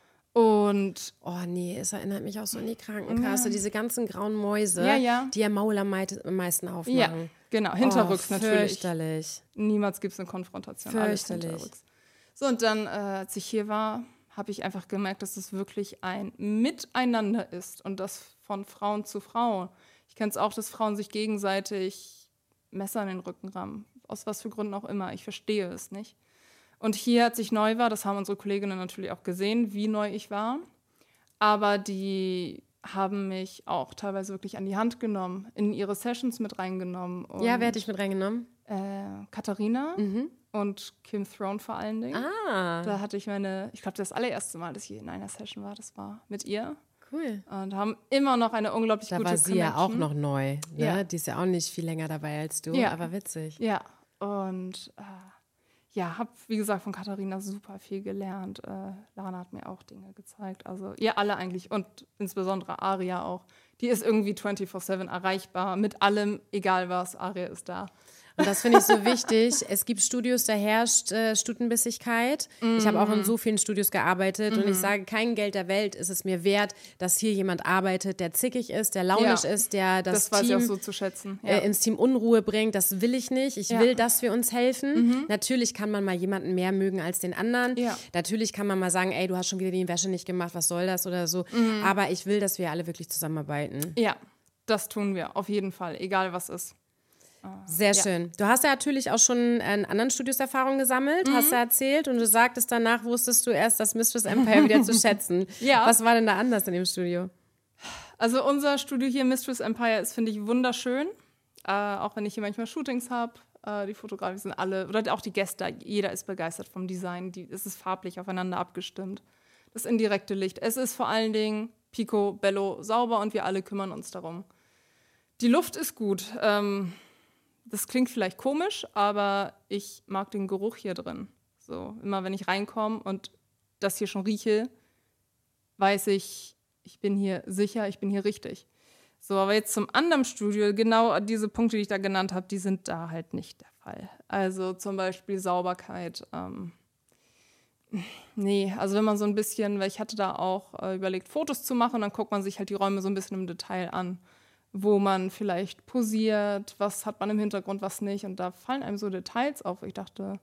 Und oh nee, es erinnert mich auch so an die Krankenkasse, diese ganzen grauen Mäuse, die ihr Maul am meisten aufmachen. Ja, genau, hinterrücks natürlich. Fürchterlich. Niemals gibt es eine Konfrontation. Fürchterlich. Alles hinterrücks. So, und dann, als ich hier war, habe ich einfach gemerkt, dass es wirklich ein Miteinander ist und das von Frauen zu Frau. Ich kenne es auch, dass Frauen sich gegenseitig Messer in den Rücken rammen. Aus was für Gründen auch immer. Ich verstehe es nicht. Und hier, als ich neu war, das haben unsere Kolleginnen natürlich auch gesehen, wie neu ich war. Aber die haben mich auch teilweise wirklich an die Hand genommen, in ihre Sessions mit reingenommen. Und Ja, wer hat dich mit reingenommen? Katharina und Kim Throne vor allen Dingen. Da hatte ich ich glaube, das allererste Mal, dass ich in einer Session war, das war mit ihr. Cool. Und haben immer noch eine unglaublich gute Da war sie Connection. ja auch noch neu. Ne? Ja. Die ist ja auch nicht viel länger dabei als du, aber witzig. Ja, und habe, wie gesagt, von Katharina super viel gelernt. Lana hat mir auch Dinge gezeigt. Also ihr alle eigentlich und insbesondere Aria auch. Die ist irgendwie 24/7 erreichbar mit allem, egal was, Aria ist da. Und das finde ich so wichtig. Es gibt Studios, da herrscht Stutenbissigkeit. Ich habe auch in so vielen Studios gearbeitet und ich sage, kein Geld der Welt ist es mir wert, dass hier jemand arbeitet, der zickig ist, der launisch ist, der das weiß Team ich auch so zu schätzen. ins Team Unruhe bringt. Das will ich nicht. Ich will, dass wir uns helfen. Natürlich kann man mal jemanden mehr mögen als den anderen. Ja. Natürlich kann man mal sagen, ey, du hast schon wieder die Wäsche nicht gemacht, was soll das oder so. Aber ich will, dass wir alle wirklich zusammenarbeiten. Ja, das tun wir, auf jeden Fall, egal was ist. Sehr schön. Du hast ja natürlich auch schon in anderen Studios Erfahrung gesammelt, hast du erzählt. Und du sagtest, danach wusstest du erst das Mistress Empire wieder zu schätzen. Ja. Was war denn da anders in dem Studio? Also unser Studio hier, Mistress Empire, ist, finde ich, wunderschön. Auch wenn ich hier manchmal Shootings habe. Die Fotografen sind alle, oder auch die Gäste, jeder ist begeistert vom Design. Es ist farblich aufeinander abgestimmt. Das indirekte Licht. Es ist vor allen Dingen picobello sauber und wir alle kümmern uns darum. Die Luft ist gut. Das klingt vielleicht komisch, aber ich mag den Geruch hier drin. So, immer wenn ich reinkomme und das hier schon rieche, weiß ich, ich bin hier sicher, ich bin hier richtig. So, aber jetzt zum anderen Studio, genau diese Punkte, die ich da genannt habe, die sind da halt nicht der Fall. Also zum Beispiel Sauberkeit. Nee, also wenn man so ein bisschen, weil ich hatte da auch überlegt, Fotos zu machen, dann guckt man sich halt die Räume so ein bisschen im Detail an, wo man vielleicht posiert, was hat man im Hintergrund, was nicht. Und da fallen einem so Details auf. Ich dachte,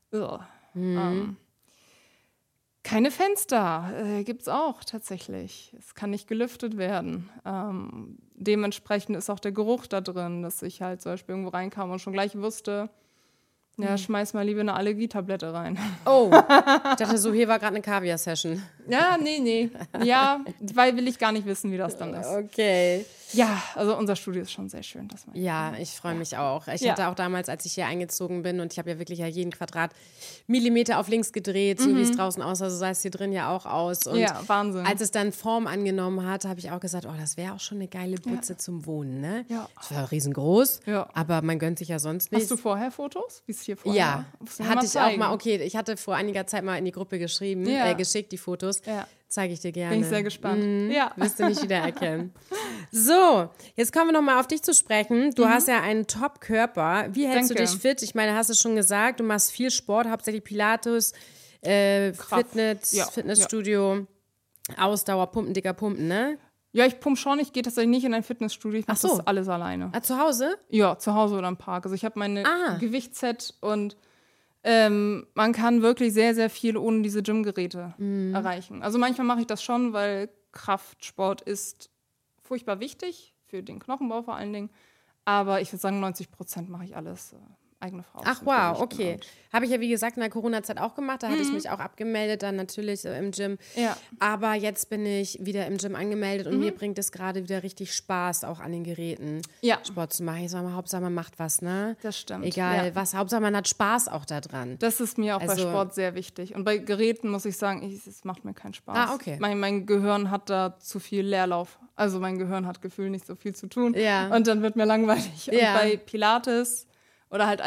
keine Fenster gibt's auch tatsächlich. Es kann nicht gelüftet werden. Dementsprechend ist auch der Geruch da drin, dass ich halt zum Beispiel irgendwo reinkam und schon gleich wusste, ja, schmeiß mal lieber eine Allergietablette rein. Oh, ich dachte so, hier war gerade eine Kaviar-Session. Ja, nee. Ja, weil will ich gar nicht wissen, wie das dann ist. Okay. Ja, also unser Studio ist schon sehr schön. Ja, ich freue mich auch. Ich hatte auch damals, als ich hier eingezogen bin und ich habe ja wirklich jeden Quadratmillimeter auf links gedreht, so wie es draußen aussah, so sah es hier drin ja auch aus. Und ja, Wahnsinn. als es dann Form angenommen hat, habe ich auch gesagt, oh, das wäre auch schon eine geile Butze zum Wohnen, ne? Ja. Es war riesengroß, Ja. aber man gönnt sich ja sonst nicht. Hast du vorher Fotos? Wie hier vorher? Ja, Musst du mir hatte mal ich auch zeigen. mal. Okay, ich hatte vor einiger Zeit mal in die Gruppe geschrieben, Ja. geschickt, die Fotos. Ja. Zeige ich dir gerne. Bin ich sehr gespannt. Ja. Wirst du nicht wiedererkennen. So, jetzt kommen wir nochmal auf dich zu sprechen. Du hast ja einen Top-Körper. Wie hältst du Danke. dich fit? Ich meine, hast du schon gesagt, du machst viel Sport, hauptsächlich Pilates, Ja. Fitnessstudio, Ausdauer, Pumpen, dicker Pumpen, ne? Ja, ich pumpe schon. Ich gehe tatsächlich nicht in ein Fitnessstudio. Ich mache Ach so. das alles alleine. Ah, zu Hause? Ja, zu Hause oder im Park. Also ich habe meine Ah. Gewichtsset und man kann wirklich sehr, sehr viel ohne diese Gymgeräte erreichen. Also manchmal mache ich das schon, weil Kraftsport ist furchtbar wichtig, für den Knochenbau vor allen Dingen. Aber ich würde sagen, 90% mache ich alles eigene Faust. Ach mit wow, Gewichten okay. und- Habe ich ja wie gesagt in der Corona-Zeit auch gemacht. Da hatte ich mich auch abgemeldet, dann natürlich im Gym. Ja. Aber jetzt bin ich wieder im Gym angemeldet und mir bringt es gerade wieder richtig Spaß, auch an den Geräten Ja. Sport zu machen. Ich sag mal, Hauptsache man macht was, ne? Das stimmt, Egal ja. was, Hauptsache man hat Spaß auch daran. Das ist mir auch bei Also- Sport sehr wichtig. Und bei Geräten muss ich sagen, es macht mir keinen Spaß. Ah, okay. Mein Gehirn hat da zu viel Leerlauf. Also mein Gehirn hat gefühlt nicht so viel zu tun. Ja. Und dann wird mir langweilig. Ja. Und bei Pilates oder halt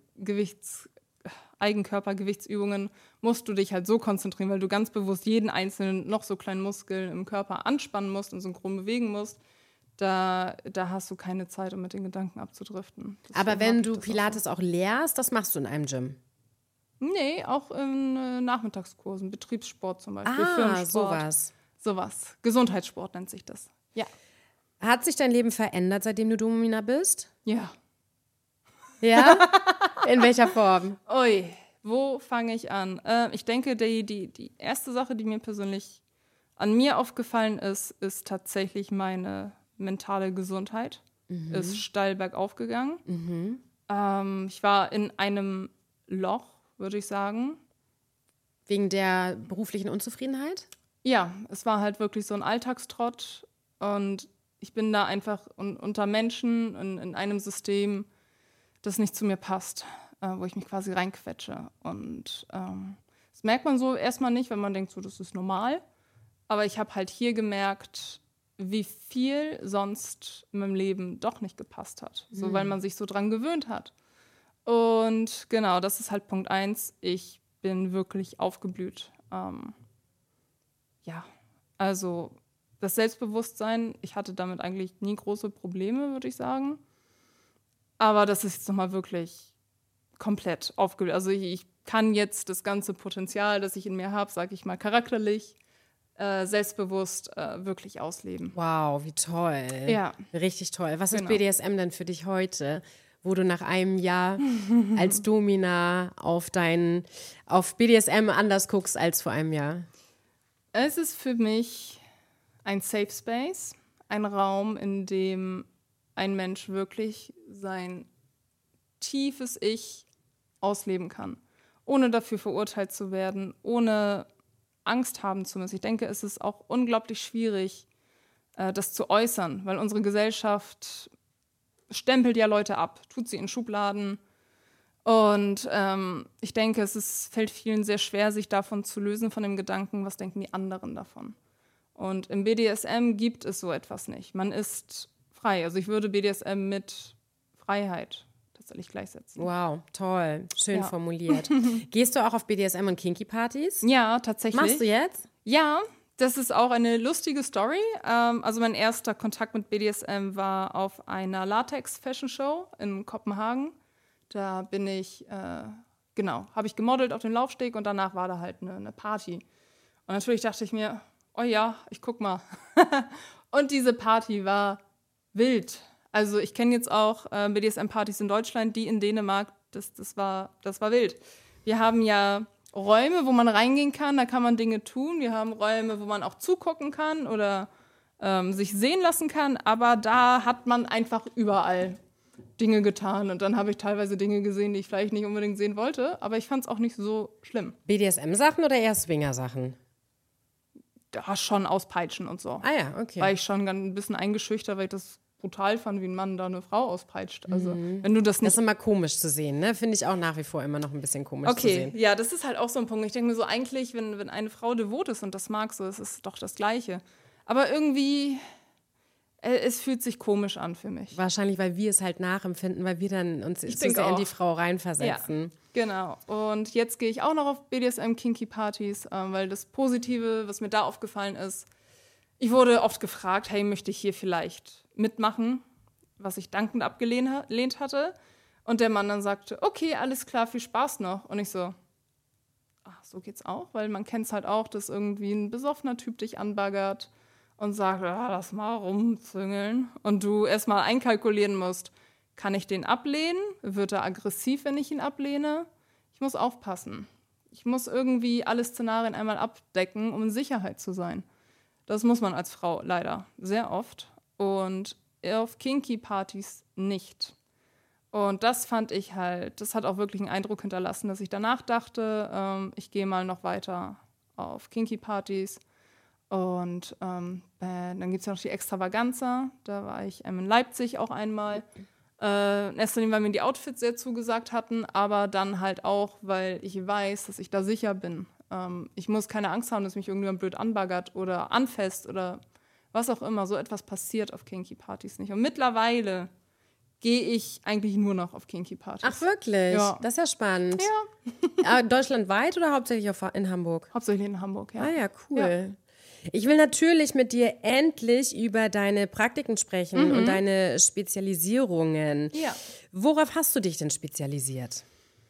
Eigenkörpergewichtsübungen musst du dich halt so konzentrieren, weil du ganz bewusst jeden einzelnen, noch so kleinen Muskel im Körper anspannen musst und synchron bewegen musst. Da hast du keine Zeit, um mit den Gedanken abzudriften. Aber Deswegen wenn mag du ich das auch so. Pilates auch lehrst, das machst du in einem Gym. Nee, auch in Nachmittagskursen, Betriebssport zum Beispiel, Ah, Firmensport. sowas. Sowas. Gesundheitssport nennt sich das. Ja. Hat sich dein Leben verändert, seitdem du Domina bist? Ja. Ja? In welcher Form? Ui, wo fange ich an? Ich denke, die erste Sache, die mir persönlich an mir aufgefallen ist, ist tatsächlich meine mentale Gesundheit. Ist steil bergauf gegangen. Ich war in einem Loch, würde ich sagen. Wegen der beruflichen Unzufriedenheit? Ja, es war halt wirklich so ein Alltagstrott und ich bin da einfach unter Menschen in einem System, das nicht zu mir passt, wo ich mich quasi reinquetsche. Und das merkt man so erstmal nicht, wenn man denkt, so, das ist normal. Aber ich habe halt hier gemerkt, wie viel sonst in meinem Leben doch nicht gepasst hat. So, weil man sich so dran gewöhnt hat. Und genau, das ist halt Punkt 1. Ich bin wirklich aufgeblüht. Ja, also das Selbstbewusstsein, ich hatte damit eigentlich nie große Probleme, würde ich sagen. Aber das ist jetzt nochmal wirklich komplett aufgeblüht. Also ich kann jetzt das ganze Potenzial, das ich in mir habe, sage ich mal, charakterlich, selbstbewusst wirklich ausleben. Wow, wie toll. Ja. Richtig toll. Was ist Genau. BDSM denn für dich heute, wo du nach einem Jahr als Domina auf BDSM anders guckst als vor einem Jahr? Es ist für mich ein Safe Space, ein Raum, in dem ein Mensch wirklich sein tiefes Ich ausleben kann, ohne dafür verurteilt zu werden, ohne Angst haben zu müssen. Ich denke, es ist auch unglaublich schwierig, das zu äußern, weil unsere Gesellschaft stempelt ja Leute ab, tut sie in Schubladen. Und ich denke, fällt vielen sehr schwer, sich davon zu lösen, von dem Gedanken, was denken die anderen davon. Und im BDSM gibt es so etwas nicht. Man ist frei. Also ich würde BDSM mit Freiheit tatsächlich gleichsetzen. Wow, toll. Schön Ja. formuliert. Gehst du auch auf BDSM und Kinky-Partys? Ja, tatsächlich. Machst du jetzt? Ja, das ist auch eine lustige Story. Also mein erster Kontakt mit BDSM war auf einer Latex-Fashion-Show in Kopenhagen. Da bin ich, habe ich gemodelt auf dem Laufsteg und danach war da halt eine Party. Und natürlich dachte ich mir, oh ja, ich guck mal. Und diese Party war wild. Also ich kenne jetzt auch BDSM-Partys in Deutschland, die in Dänemark, das war wild. Wir haben ja Räume, wo man reingehen kann, da kann man Dinge tun. Wir haben Räume, wo man auch zugucken kann oder sich sehen lassen kann, aber da hat man einfach überall Dinge getan. Und dann habe ich teilweise Dinge gesehen, die ich vielleicht nicht unbedingt sehen wollte, aber ich fand es auch nicht so schlimm. BDSM-Sachen oder eher Swinger-Sachen? Da schon auspeitschen und so. Ah ja, okay. War ich schon ein bisschen eingeschüchtert, weil ich das brutal fand, wie ein Mann da eine Frau auspeitscht. Also, wenn du das Das nicht... ist immer komisch zu sehen, ne? Finde ich auch nach wie vor immer noch ein bisschen komisch zu Okay, sehen. ja, das ist halt auch so ein Punkt. Ich denke mir so, eigentlich, wenn eine Frau devot ist und das mag so, es ist doch das Gleiche. Aber irgendwie, Es fühlt sich komisch an für mich. Wahrscheinlich, weil wir es halt nachempfinden, weil wir dann uns Ich so sehr denke in auch. die Frau reinversetzen. Ja, genau. Und jetzt gehe ich auch noch auf BDSM-Kinky-Partys, weil das Positive, was mir da aufgefallen ist, ich wurde oft gefragt, hey, möchte ich hier vielleicht mitmachen, was ich dankend abgelehnt hatte. Und der Mann dann sagte, okay, alles klar, viel Spaß noch. Und ich so, ach, so geht's auch? Weil man kennt es halt auch, dass irgendwie ein besoffener Typ dich anbaggert und sagt, lass mal rumzüngeln. Und du erstmal einkalkulieren musst, kann ich den ablehnen? Wird er aggressiv, wenn ich ihn ablehne? Ich muss aufpassen. Ich muss irgendwie alle Szenarien einmal abdecken, um in Sicherheit zu sein. Das muss man als Frau leider sehr oft. Und auf Kinky-Partys nicht. Und das fand ich halt, das hat auch wirklich einen Eindruck hinterlassen, dass ich danach dachte, ich gehe mal noch weiter auf Kinky-Partys. Und dann gibt es ja noch die Extravaganza. Da war ich in Leipzig auch einmal. In erster Linie, weil mir die Outfits sehr zugesagt hatten, aber dann halt auch, weil ich weiß, dass ich da sicher bin. Ich muss keine Angst haben, dass mich irgendjemand blöd anbaggert oder anfasst oder was auch immer. So etwas passiert auf Kinky-Partys nicht. Und mittlerweile gehe ich eigentlich nur noch auf Kinky-Partys. Ach, wirklich? Ja. Das ist ja spannend. Ja. Deutschlandweit oder hauptsächlich in Hamburg? Hauptsächlich in Hamburg, ja. Ah ja, cool. Ja. Ich will natürlich mit dir endlich über deine Praktiken sprechen und deine Spezialisierungen. Ja. Worauf hast du dich denn spezialisiert?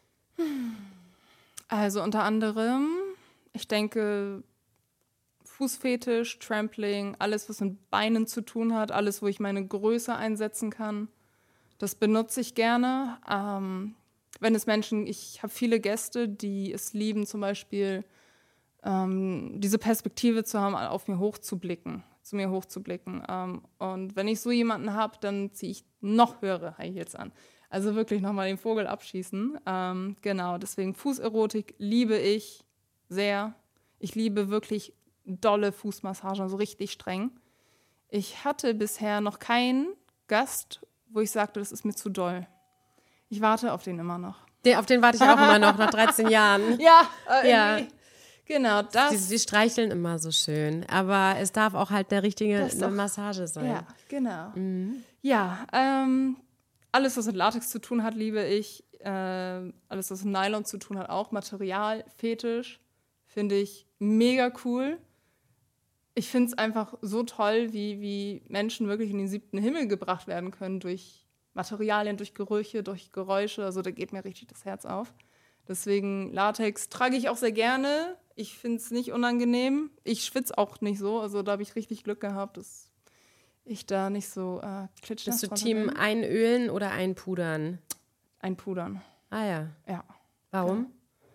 Also unter anderem, ich denke, Fußfetisch, Trampling, alles, was mit Beinen zu tun hat, alles, wo ich meine Größe einsetzen kann, das benutze ich gerne. Wenn es Menschen, ich habe viele Gäste, die es lieben, zum Beispiel diese Perspektive zu haben, auf mir hochzublicken, zu mir hochzublicken. Und wenn ich so jemanden habe, dann ziehe ich noch höhere High Heels an. Also wirklich nochmal den Vogel abschießen. Genau, deswegen Fußerotik liebe ich sehr. Ich liebe wirklich dolle Fußmassagen, so richtig streng. Ich hatte bisher noch keinen Gast, wo ich sagte, das ist mir zu doll. Ich warte auf den immer noch. Auf den warte ich auch immer noch, nach 13 Jahren. Ja, Ja. Genau, das. Die streicheln immer so schön, aber es darf auch halt eine richtige Das ist doch- Massage sein. Ja, genau. Ja, alles, was mit Latex zu tun hat, liebe ich. Alles, was mit Nylon zu tun hat, auch. Material, Fetisch, finde ich mega cool. Ich finde es einfach so toll, wie Menschen wirklich in den 7. Himmel gebracht werden können durch Materialien, durch Gerüche, durch Geräusche. Also da geht mir richtig das Herz auf. Deswegen Latex trage ich auch sehr gerne. Ich finde es nicht unangenehm. Ich schwitze auch nicht so. Also da habe ich richtig Glück gehabt, dass ich da nicht so klitschnass Bist du drunter Team bin. einölen oder einpudern? Einpudern, Ah ja. ja. Warum?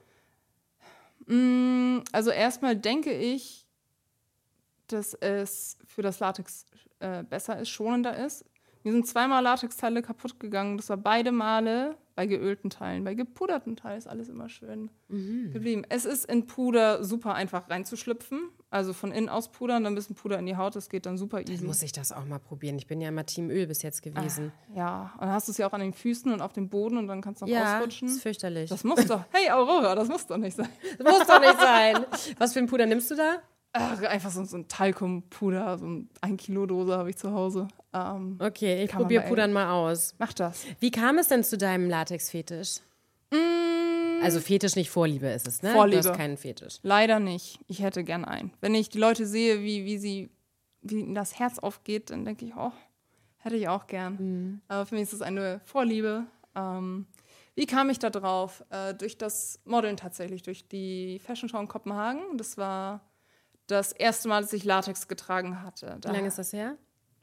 Also erstmal denke ich, dass es für das Latex besser ist, schonender ist. Mir sind 2-mal Latexteile kaputt gegangen. Das war beide Male bei geölten Teilen. Bei gepuderten Teilen ist alles immer schön geblieben. Es ist in Puder super einfach reinzuschlüpfen. Also von innen aus pudern, dann ein bisschen Puder in die Haut. Das geht dann super easy. Muss ich das auch mal probieren. Ich bin ja immer Team Öl bis jetzt gewesen. Ja, und dann hast du es ja auch an den Füßen und auf dem Boden und dann kannst du noch Ja, ausrutschen. ist fürchterlich. Das muss doch, hey Aurora, das muss doch nicht sein. Das muss doch nicht sein. Was für ein Puder nimmst du da? Einfach so ein Talcum-Puder, so eine 1-Kilo-Dose habe ich zu Hause. Okay, ich Kann man probiere mal Pudern mal aus. Mach das. Wie kam es denn zu deinem Latex-Fetisch? Also Fetisch, nicht Vorliebe ist es, ne? Vorliebe. Du hast keinen Fetisch. Leider nicht. Ich hätte gern einen. Wenn ich die Leute sehe, wie ihnen das Herz aufgeht, dann denke ich, oh, hätte ich auch gern. Aber für mich ist es eine Vorliebe. Wie kam ich da drauf? Durch das Modeln tatsächlich, durch die Fashion Show in Kopenhagen. Das war das erste Mal, dass ich Latex getragen hatte. Wie lange ist das her?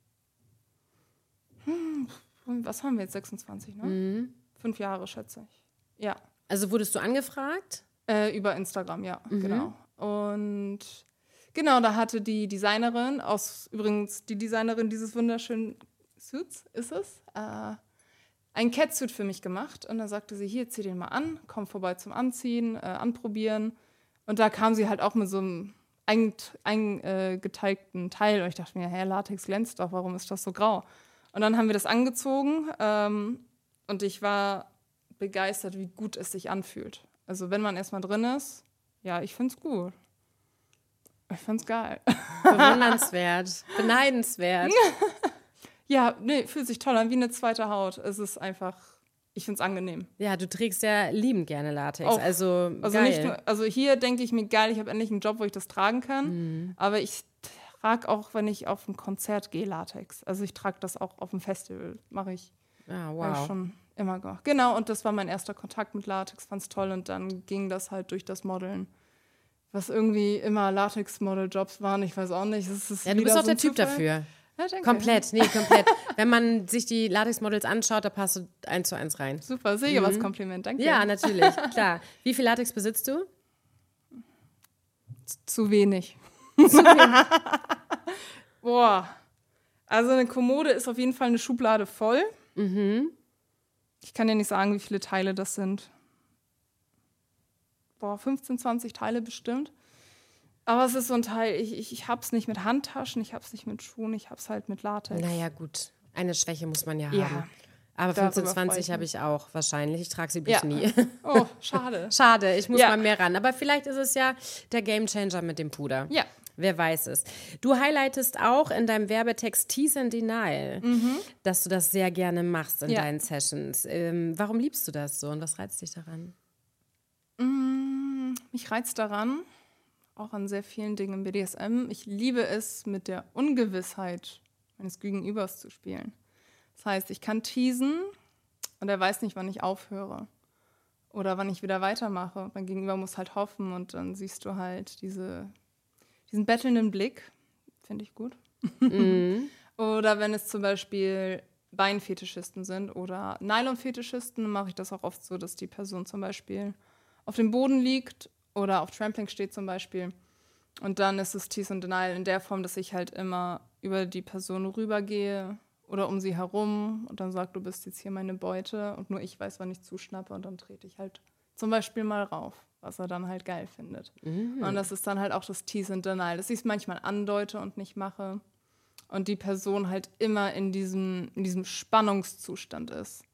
Was haben wir jetzt? 26, ne? 5 Jahre, schätze ich. Ja. Also wurdest du angefragt? Über Instagram, ja, genau. Und genau, da hatte die Designerin, übrigens die Designerin dieses wunderschönen Suits, ist es, ein Catsuit für mich gemacht. Und dann sagte sie, hier, zieh den mal an, komm vorbei zum Anziehen, anprobieren. Und da kam sie halt auch mit so einem eingeteigten Teil. Und ich dachte mir, hä, Latex glänzt doch, warum ist das so grau? Und dann haben wir das angezogen und ich war begeistert, wie gut es sich anfühlt. Also wenn man erstmal drin ist, ja, ich find's gut. Ich find's geil. Bewundernswert. Beneidenswert. Ja, nee, fühlt sich toll an, wie eine zweite Haut. Es ist einfach, ich finde es angenehm. Ja, du trägst ja liebend gerne Latex, Auch. also geil. Nicht nur, also hier denke ich mir, geil, ich habe endlich einen Job, wo ich das tragen kann. Aber ich trage auch, wenn ich auf ein Konzert gehe, Latex. Also ich trage das auch auf dem Festival, mache ich. Wow. Schon immer gemacht. Genau, und das war mein erster Kontakt mit Latex, fand's toll. Und dann ging das halt durch das Modeln, was irgendwie immer Latex-Model-Jobs waren. Ich weiß auch nicht. Es ist Ja, du bist wieder auch so der ein Typ Zufall. dafür. Ja, danke. Komplett. Wenn man sich die Latex-Models anschaut, da passt du 1:1 rein. Super, sehe ich was Kompliment, danke. Ja, natürlich, klar. Wie viel Latex besitzt du? Zu wenig. Boah. Also eine Kommode ist auf jeden Fall eine Schublade voll. Ich kann dir nicht sagen, wie viele Teile das sind. 15, 20 Teile bestimmt. Aber es ist so ein Teil, ich hab's nicht mit Handtaschen, ich hab's nicht mit Schuhen, ich hab's halt mit Latex. Naja, gut. Eine Schwäche muss man ja Ja. haben. Aber Darüber 15, freue 20 ich habe ich auch wahrscheinlich. Ich trage sie bloß nie. Oh, schade. Schade, ich muss Ja. mal mehr ran. Aber vielleicht ist es ja der Gamechanger mit dem Puder. Ja. Wer weiß es. Du highlightest auch in deinem Werbetext Tease and Denial, dass du das sehr gerne machst in Ja. deinen Sessions. Warum liebst du das so und was reizt dich daran? Mich reizt daran, auch an sehr vielen Dingen im BDSM. Ich liebe es, mit der Ungewissheit meines Gegenübers zu spielen. Das heißt, ich kann teasen und er weiß nicht, wann ich aufhöre oder wann ich wieder weitermache. Mein Gegenüber muss halt hoffen und dann siehst du halt diesen bettelnden Blick. Finde ich gut. Oder wenn es zum Beispiel Beinfetischisten sind oder Nylon-Fetischisten, mache ich das auch oft so, dass die Person zum Beispiel auf dem Boden liegt oder auf Trampling steht zum Beispiel. Und dann ist es Tease and Denial in der Form, dass ich halt immer über die Person rübergehe oder um sie herum und dann sage, du bist jetzt hier meine Beute und nur ich weiß, wann ich zuschnappe und dann trete ich halt zum Beispiel mal rauf, was er dann halt geil findet. Und das ist dann halt auch das Tease and Denial, dass ich es manchmal andeute und nicht mache und die Person halt immer in diesem Spannungszustand ist.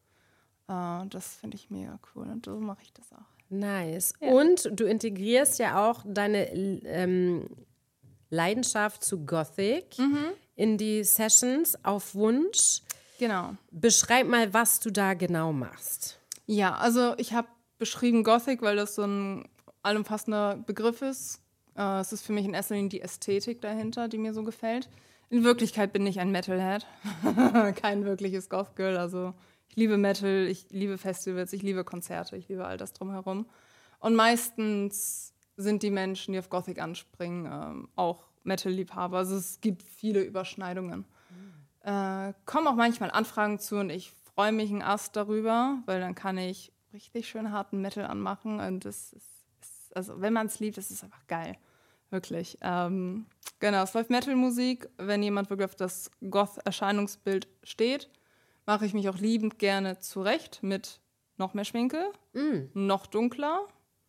Das finde ich mega cool und so mache ich das auch. Nice. Ja. Und du integrierst ja auch deine Leidenschaft zu Gothic in die Sessions auf Wunsch. Genau. Beschreib mal, was du da genau machst. Ja, also ich habe beschrieben Gothic, weil das so ein allumfassender Begriff ist. Es ist für mich in erster Linie die Ästhetik dahinter, die mir so gefällt. In Wirklichkeit bin ich ein Metalhead. Kein wirkliches Goth-Girl. Also ich liebe Metal, ich liebe Festivals, ich liebe Konzerte, ich liebe all das drumherum. Und meistens sind die Menschen, die auf Gothic anspringen, auch Metal-Liebhaber. Also es gibt viele Überschneidungen. Kommen auch manchmal Anfragen zu und ich freue mich einen Ast darüber, weil dann kann ich richtig schön harten Metal anmachen. Und das ist also wenn man es liebt, das ist einfach geil. Wirklich. Genau, es läuft Metal-Musik. Wenn jemand wirklich auf das Goth-Erscheinungsbild steht, mache ich mich auch liebend gerne zurecht mit noch mehr Schminke, noch dunkler.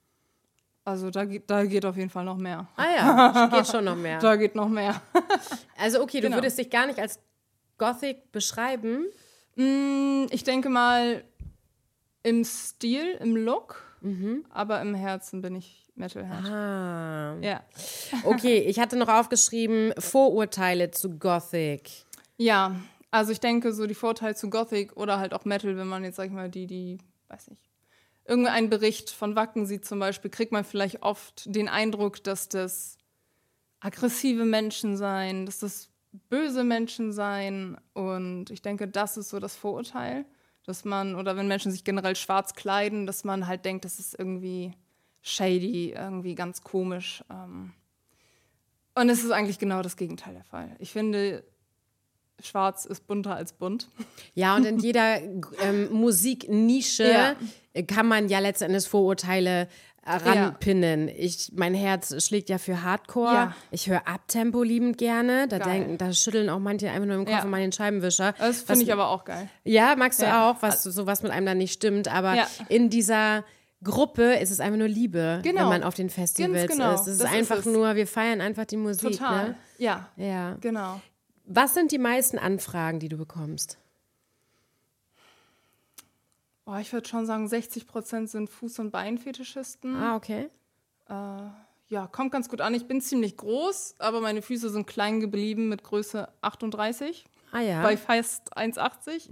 Also da geht auf jeden Fall noch mehr. Ah ja, geht schon noch mehr. Da geht noch mehr. Also okay, du Genau. würdest dich gar nicht als Gothic beschreiben. Ich denke mal im Stil, im Look, aber im Herzen bin ich Metalhead. Ah. Ja. Okay, ich hatte noch aufgeschrieben, Vorurteile zu Gothic. Ja, also ich denke, so die Vorteile zu Gothic oder halt auch Metal, wenn man jetzt, sag ich mal, weiß nicht, irgendeinen Bericht von Wacken sieht zum Beispiel, kriegt man vielleicht oft den Eindruck, dass das aggressive Menschen seien, dass das böse Menschen seien. Und ich denke, das ist so das Vorurteil, dass man, oder wenn Menschen sich generell schwarz kleiden, dass man halt denkt, das ist irgendwie shady, irgendwie ganz komisch. Und es ist eigentlich genau das Gegenteil der Fall. Ich finde, schwarz ist bunter als bunt. Ja, und in jeder Musiknische kann man ja letzten Endes Vorurteile ranpinnen. Mein Herz schlägt ja für Hardcore. Ja. Ich höre Uptempo liebend gerne. Da schütteln auch manche einfach nur im Kopf Ja. und mal den Scheibenwischer. Das finde ich aber auch geil. Ja, magst du Ja. auch, was mit einem dann nicht stimmt. Aber Ja. in dieser Gruppe ist es einfach nur Liebe, Genau. wenn man auf den Festivals Ganz genau. ist. Es ist Das ist einfach es. nur, wir feiern einfach die Musik. Total. Ne? Ja, Ja. genau. Was sind die meisten Anfragen, die du bekommst? Ich würde schon sagen, 60% sind Fuß- und Beinfetischisten. Ah, okay. Ja, kommt ganz gut an. Ich bin ziemlich groß, aber meine Füße sind klein geblieben mit Größe 38. Ah ja. Bei fast 1,80.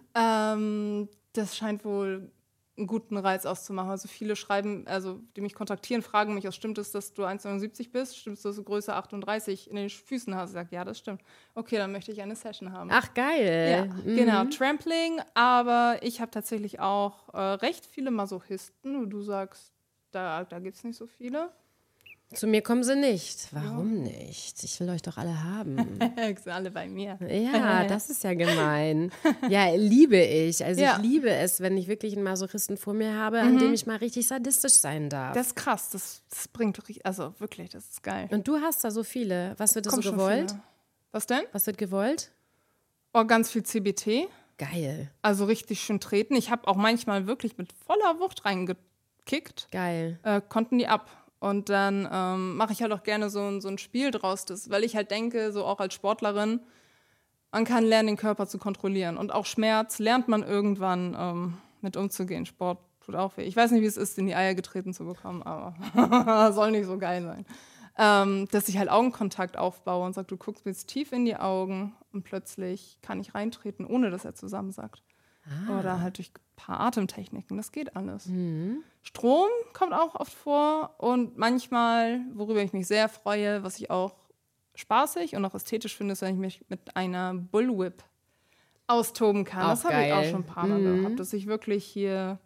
Das scheint wohl einen guten Reiz auszumachen. Also viele schreiben, also die mich kontaktieren, fragen mich, stimmt es, dass du 1,79 bist? Stimmt es, dass du Größe 38 in den Füßen hast? Ich sage, ja, das stimmt. Okay, dann möchte ich eine Session haben. Ach, geil. Ja, genau, Trampling, aber ich habe tatsächlich auch recht viele Masochisten, und du sagst, da gibt es nicht so viele. Zu mir kommen sie nicht. Warum nicht? Ich will euch doch alle haben. Sind alle bei mir. Ja, das ist ja gemein. Ja, liebe ich. Also Ja. ich liebe es, wenn ich wirklich einen Masochisten vor mir habe, an dem ich mal richtig sadistisch sein darf. Das ist krass, das bringt richtig, also wirklich, das ist geil. Und du hast da so viele. Was wird da so Kommt schon gewollt? viele. Was denn? Was wird gewollt? Oh, ganz viel CBT, Geil. also richtig schön treten. Ich habe auch manchmal wirklich mit voller Wucht reingekickt, Geil. konnten die ab. Und dann mache ich halt auch gerne so ein Spiel draus, weil ich halt denke, so auch als Sportlerin, man kann lernen, den Körper zu kontrollieren. Und auch Schmerz lernt man irgendwann mit umzugehen. Sport tut auch weh. Ich weiß nicht, wie es ist, in die Eier getreten zu bekommen, aber soll nicht so geil sein. Dass ich halt Augenkontakt aufbaue und sage, du guckst mir jetzt tief in die Augen und plötzlich kann ich reintreten, ohne dass er zusammensackt. Oder halt durch ein paar Atemtechniken. Das geht alles. Strom kommt auch oft vor und manchmal, worüber ich mich sehr freue, was ich auch spaßig und auch ästhetisch finde, ist, wenn ich mich mit einer Bullwhip austoben kann. Auch Das habe ich auch geil. schon ein paar Mal gehabt, dass ich wirklich hier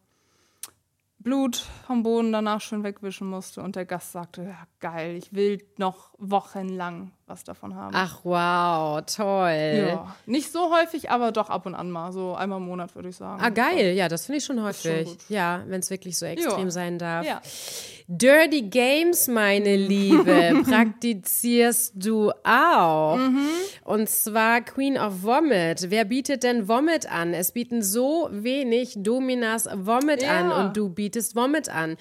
Blut vom Boden danach schön wegwischen musste und der Gast sagte, ja, geil, ich will noch wochenlang was davon haben. Ach, wow, toll. Ja, nicht so häufig, aber doch ab und an mal, so einmal im Monat, würde ich sagen. Ah, geil. Ja, das finde ich schon schon häufig. gut. Ja, wenn es wirklich so extrem Ja. sein darf. Ja. Dirty Games, meine Liebe, praktizierst du auch. Und zwar Queen of Vomit. Wer bietet denn Vomit an? Es bieten so wenig Dominas Vomit Ja. an und du bietest Vomit an.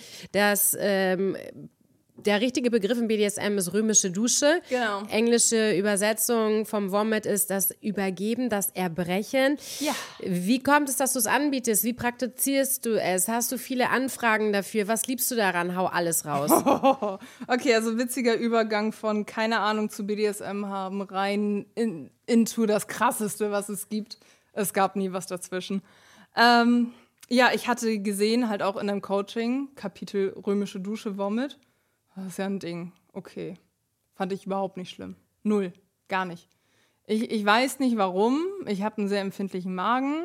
Der richtige Begriff im BDSM ist römische Dusche. Genau. Englische Übersetzung vom Vomit ist das Übergeben, das Erbrechen. Ja. Wie kommt es, dass du es anbietest? Wie praktizierst du es? Hast du viele Anfragen dafür? Was liebst du daran? Hau alles raus. Okay, also witziger Übergang von keine Ahnung zu BDSM haben, rein into das Krasseste, was es gibt. Es gab nie was dazwischen. Ja, ich hatte gesehen, halt auch in einem Coaching, Kapitel römische Dusche, Vomit. Das ist ja ein Ding. Okay. Fand ich überhaupt nicht schlimm. Null. Gar nicht. Ich weiß nicht warum. Ich habe einen sehr empfindlichen Magen.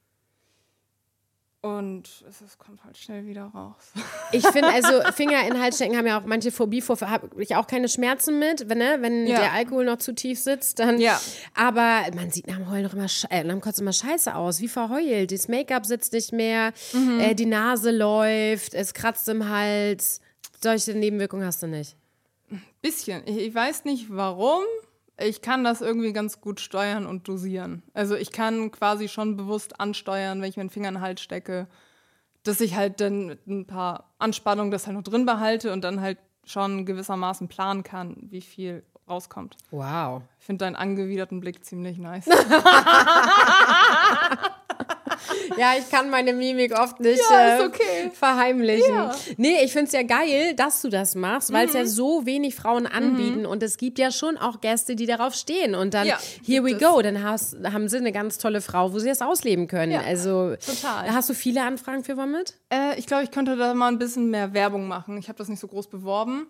Und es kommt halt schnell wieder raus. Ich finde, also Finger in den Hals stecken haben ja auch manche Phobie vor, habe ich auch keine Schmerzen mit, wenn Ja. der Alkohol noch zu tief sitzt, dann. Ja. Aber man sieht nach dem Heulen noch immer, nach dem Kotzen immer scheiße aus, wie verheult. Das Make-up sitzt nicht mehr, die Nase läuft, es kratzt im Hals. Solche Nebenwirkungen hast du nicht. Bisschen. Ich weiß nicht warum. Ich kann das irgendwie ganz gut steuern und dosieren. Also ich kann quasi schon bewusst ansteuern, wenn ich meinen Finger in den Hals stecke, dass ich halt dann mit ein paar Anspannungen das halt noch drin behalte und dann halt schon gewissermaßen planen kann, wie viel rauskommt. Wow. Ich finde deinen angewiderten Blick ziemlich nice. Ja, ich kann meine Mimik oft nicht Ja, ist okay. verheimlichen. Ja. Nee, ich finde es ja geil, dass du das machst, weil es ja so wenig Frauen anbieten und es gibt ja schon auch Gäste, die darauf stehen und dann, Ja, here we gibt es. go, dann haben sie eine ganz tolle Frau, wo sie das ausleben können. Ja, also, total. Hast du viele Anfragen für Vomit? Ich glaube, ich könnte da mal ein bisschen mehr Werbung machen. Ich habe das nicht so groß beworben.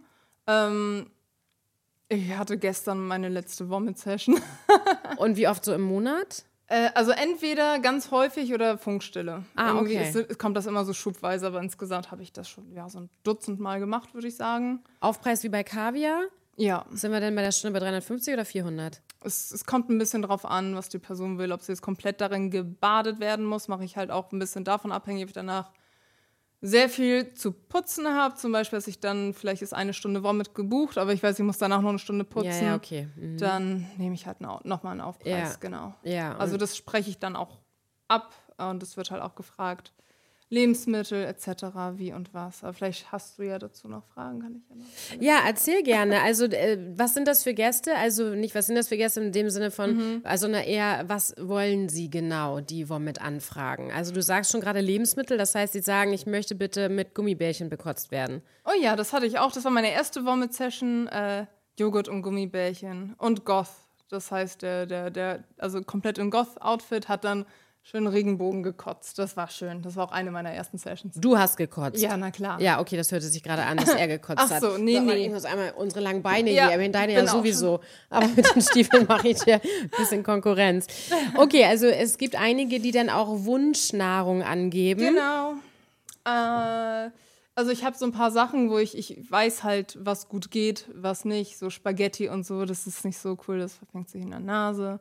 Ich hatte gestern meine letzte Vomit-Session. Und wie oft so im Monat? Also entweder ganz häufig oder Funkstille. Ah, Irgendwie okay. kommt das immer so schubweise, aber insgesamt habe ich das schon so ein Dutzend Mal gemacht, würde ich sagen. Aufpreis wie bei Kaviar? Ja, Sind wir denn bei der Stunde bei 350 oder 400? es kommt ein bisschen drauf an, was die Person will. Ob sie jetzt komplett darin gebadet werden muss, mache ich halt auch ein bisschen davon abhängig, ob ich danach sehr viel zu putzen habe. Zum Beispiel, dass ich dann, vielleicht ist eine Stunde Vomit gebucht, aber ich weiß, ich muss danach noch eine Stunde putzen. Ja, okay. Mhm. Dann nehme ich halt nochmal einen Aufpreis, Ja. genau. Ja, Also das spreche ich dann auch ab und es wird halt auch gefragt, Lebensmittel etc., wie und was. Aber vielleicht hast du ja dazu noch Fragen, kann ich ja noch. Ja, erzähl gerne. Also, was sind das für Gäste? Also, nicht, was sind das für Gäste in dem Sinne von, also eher, was wollen sie genau, die Vomit anfragen? Also, du sagst schon gerade Lebensmittel, das heißt, sie sagen, ich möchte bitte mit Gummibärchen bekotzt werden. Oh ja, das hatte ich auch. Das war meine erste Vomit-Session. Joghurt und Gummibärchen und Goth. Das heißt, der also komplett in Goth-Outfit hat dann schön Regenbogen gekotzt. Das war schön. Das war auch eine meiner ersten Sessions. Du hast gekotzt? Ja, na klar. Ja, okay, das hörte sich gerade an, dass er gekotzt hat. Ach so, nee. Ich muss einmal unsere langen Beine Ja, hier erwähnen, deine bin ja auch sowieso. Aber mit den Stiefeln mache ich dir ein bisschen Konkurrenz. Okay, also es gibt einige, die dann auch Wunschnahrung angeben. Genau. Also ich habe so ein paar Sachen, wo ich weiß halt, was gut geht, was nicht. So Spaghetti und so, das ist nicht so cool, das verfängt sich in der Nase.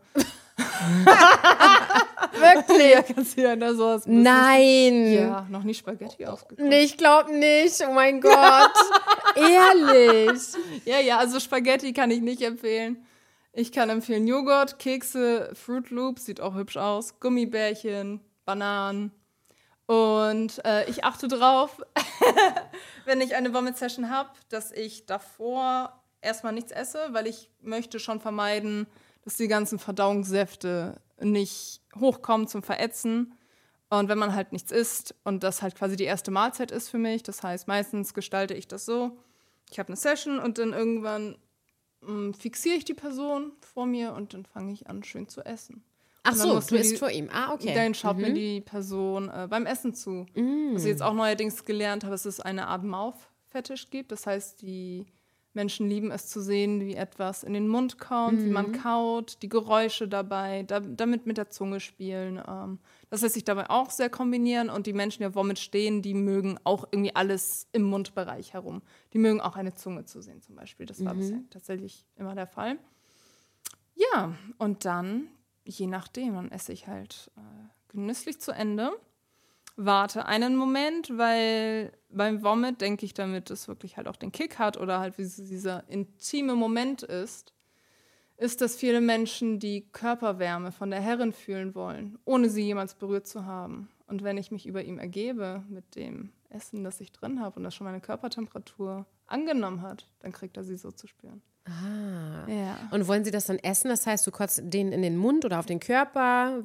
Wirklich? Ja, kannst du ja da sowas. Nein. Ja, noch nie Spaghetti aufgekocht. Nee, ich glaube nicht. Oh mein Gott. Ehrlich. Ja, also Spaghetti kann ich nicht empfehlen. Ich kann empfehlen Joghurt, Kekse, Fruit Loops, sieht auch hübsch aus, Gummibärchen, Bananen. Und ich achte drauf, wenn ich eine Vomit-Session habe, dass ich davor erstmal nichts esse, weil ich möchte schon vermeiden, dass die ganzen Verdauungssäfte nicht hochkommen zum Verätzen. Und wenn man halt nichts isst und das halt quasi die erste Mahlzeit ist für mich, das heißt, meistens gestalte ich das so, ich habe eine Session und dann irgendwann fixiere ich die Person vor mir und dann fange ich an, schön zu essen. Ach so, du isst vor ihm. Ah, okay. Dann schaut mir die Person beim Essen zu. Was ich jetzt auch neuerdings gelernt habe, ist, dass es eine Art Mouth-Fetish gibt. Das heißt, die Menschen lieben es zu sehen, wie etwas in den Mund kommt, wie man kaut, die Geräusche dabei, damit mit der Zunge spielen. Das lässt sich dabei auch sehr kombinieren. Und die Menschen, die auf Vomit stehen, die mögen auch irgendwie alles im Mundbereich herum. Die mögen auch eine Zunge zu sehen zum Beispiel. Das war bisher tatsächlich immer der Fall. Ja, und dann, je nachdem, dann esse ich halt genüsslich zu Ende. Warte einen Moment, weil beim Vomit denke ich, damit es wirklich halt auch den Kick hat oder halt wie dieser intime Moment ist, dass viele Menschen die Körperwärme von der Herrin fühlen wollen, ohne sie jemals berührt zu haben. Und wenn ich mich über ihm ergebe mit dem Essen, das ich drin habe und das schon meine Körpertemperatur angenommen hat, dann kriegt er sie so zu spüren. Ah. Ja. Und wollen sie das dann essen? Das heißt, du kotzt den in den Mund oder auf den Körper?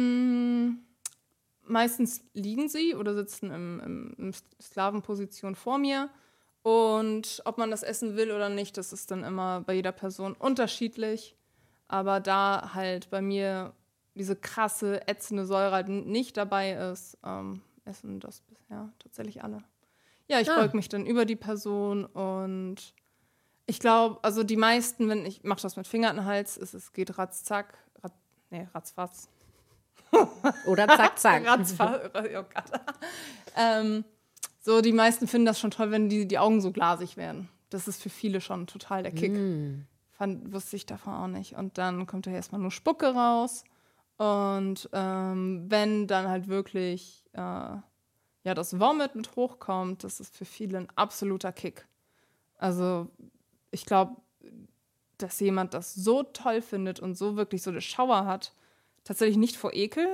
Meistens liegen sie oder sitzen in Sklavenposition vor mir. Und ob man das essen will oder nicht, das ist dann immer bei jeder Person unterschiedlich. Aber da halt bei mir diese krasse, ätzende Säure halt nicht dabei ist, essen das bisher tatsächlich alle. Ja, ich beug mich dann über die Person und ich glaube, also die meisten, wenn ich mache das mit Finger in den Hals, es geht ratzzack, ratzfatz. Oder zack, zack. Ratzfatz, oh Gott. So, die meisten finden das schon toll, wenn die Augen so glasig werden. Das ist für viele schon total der Kick. Wusste ich davon auch nicht. Und dann kommt da erstmal nur Spucke raus. Und wenn dann halt wirklich das Vomit mit hochkommt, das ist für viele ein absoluter Kick. Also ich glaube, dass jemand das so toll findet und so wirklich so eine Schauer hat, tatsächlich nicht vor Ekel,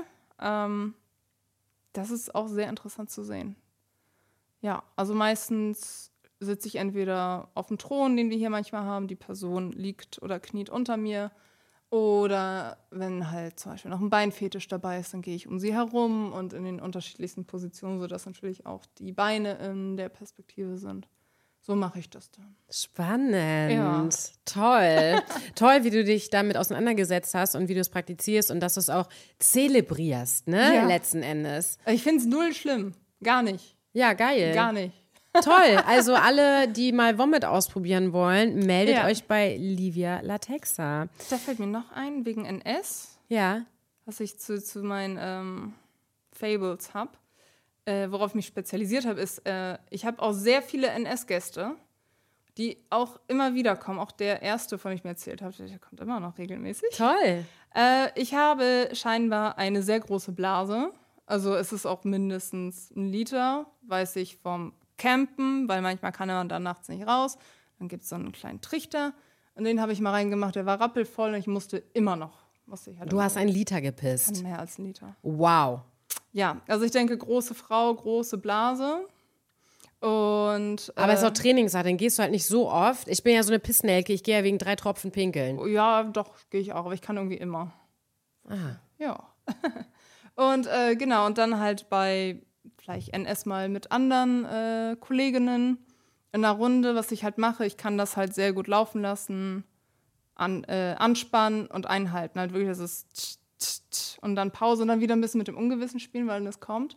das ist auch sehr interessant zu sehen. Ja, also meistens sitze ich entweder auf dem Thron, den wir hier manchmal haben, die Person liegt oder kniet unter mir, oder wenn halt zum Beispiel noch ein Beinfetisch dabei ist, dann gehe ich um sie herum und in den unterschiedlichsten Positionen, sodass natürlich auch die Beine in der Perspektive sind. So mache ich das dann. Spannend. Ja. Toll. Toll, wie du dich damit auseinandergesetzt hast und wie du es praktizierst und dass du es auch zelebrierst, ne? Ja. Letzten Endes. Ich finde es null schlimm. Gar nicht. Ja, geil. Gar nicht. Toll. Also alle, die mal Vomit ausprobieren wollen, meldet Ja. euch bei Livia Latexa. Da fällt mir noch ein, wegen NS, Ja. was ich zu meinen Fables habe. Worauf ich mich spezialisiert habe, ist, ich habe auch sehr viele NS-Gäste, die auch immer wieder kommen. Auch der erste, von dem ich mir erzählt habe, der kommt immer noch regelmäßig. Toll. Ich habe scheinbar eine sehr große Blase. Also es ist auch mindestens 1 Liter, weiß ich vom Campen, weil manchmal kann man da nachts nicht raus. Dann gibt es so einen kleinen Trichter und den habe ich mal reingemacht, der war rappelvoll und ich musste halt Du hast 1 Liter kann gepisst. mehr als 1 Liter. Wow. Ja, also ich denke, große Frau, große Blase. Und, Aber es ist auch Trainingssache, dann gehst du halt nicht so oft. Ich bin ja so eine Pissnelke, ich gehe ja wegen 3 Tropfen pinkeln. ja, doch, gehe ich auch, aber ich kann irgendwie immer. Ah. Ja. Und genau, und dann halt bei vielleicht NS mal mit anderen Kolleginnen in einer Runde, was ich halt mache, ich kann das halt sehr gut laufen lassen. anspannen und einhalten. Halt wirklich, das ist und dann Pause und dann wieder ein bisschen mit dem Ungewissen spielen, weil das kommt.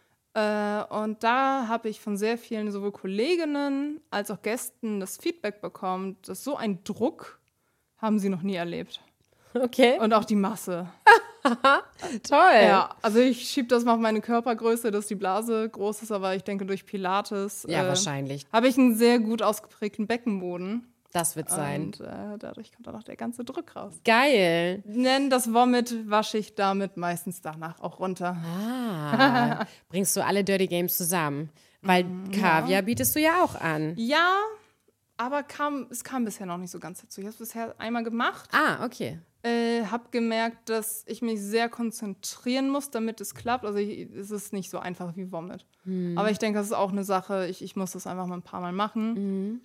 Und da habe ich von sehr vielen sowohl Kolleginnen als auch Gästen das Feedback bekommen, dass so ein Druck haben sie noch nie erlebt. Okay. Und auch die Masse. Toll. Ja, also ich schiebe das mal auf meine Körpergröße, dass die Blase groß ist, aber ich denke, durch Pilates Ja, wahrscheinlich. habe ich einen sehr gut ausgeprägten Beckenboden. Das wird sein. Und dadurch kommt dann auch der ganze Druck raus. Geil. Denn das Vomit wasche ich damit meistens danach auch runter. Ah, bringst du alle Dirty Games zusammen? Weil Kaviar bietest du ja auch an. Ja, aber es kam bisher noch nicht so ganz dazu. Ich habe es bisher einmal gemacht. Ah, okay. Habe gemerkt, dass ich mich sehr konzentrieren muss, damit es klappt. Also es ist nicht so einfach wie Vomit. Aber ich denke, das ist auch eine Sache. Ich muss das einfach mal ein paar Mal machen.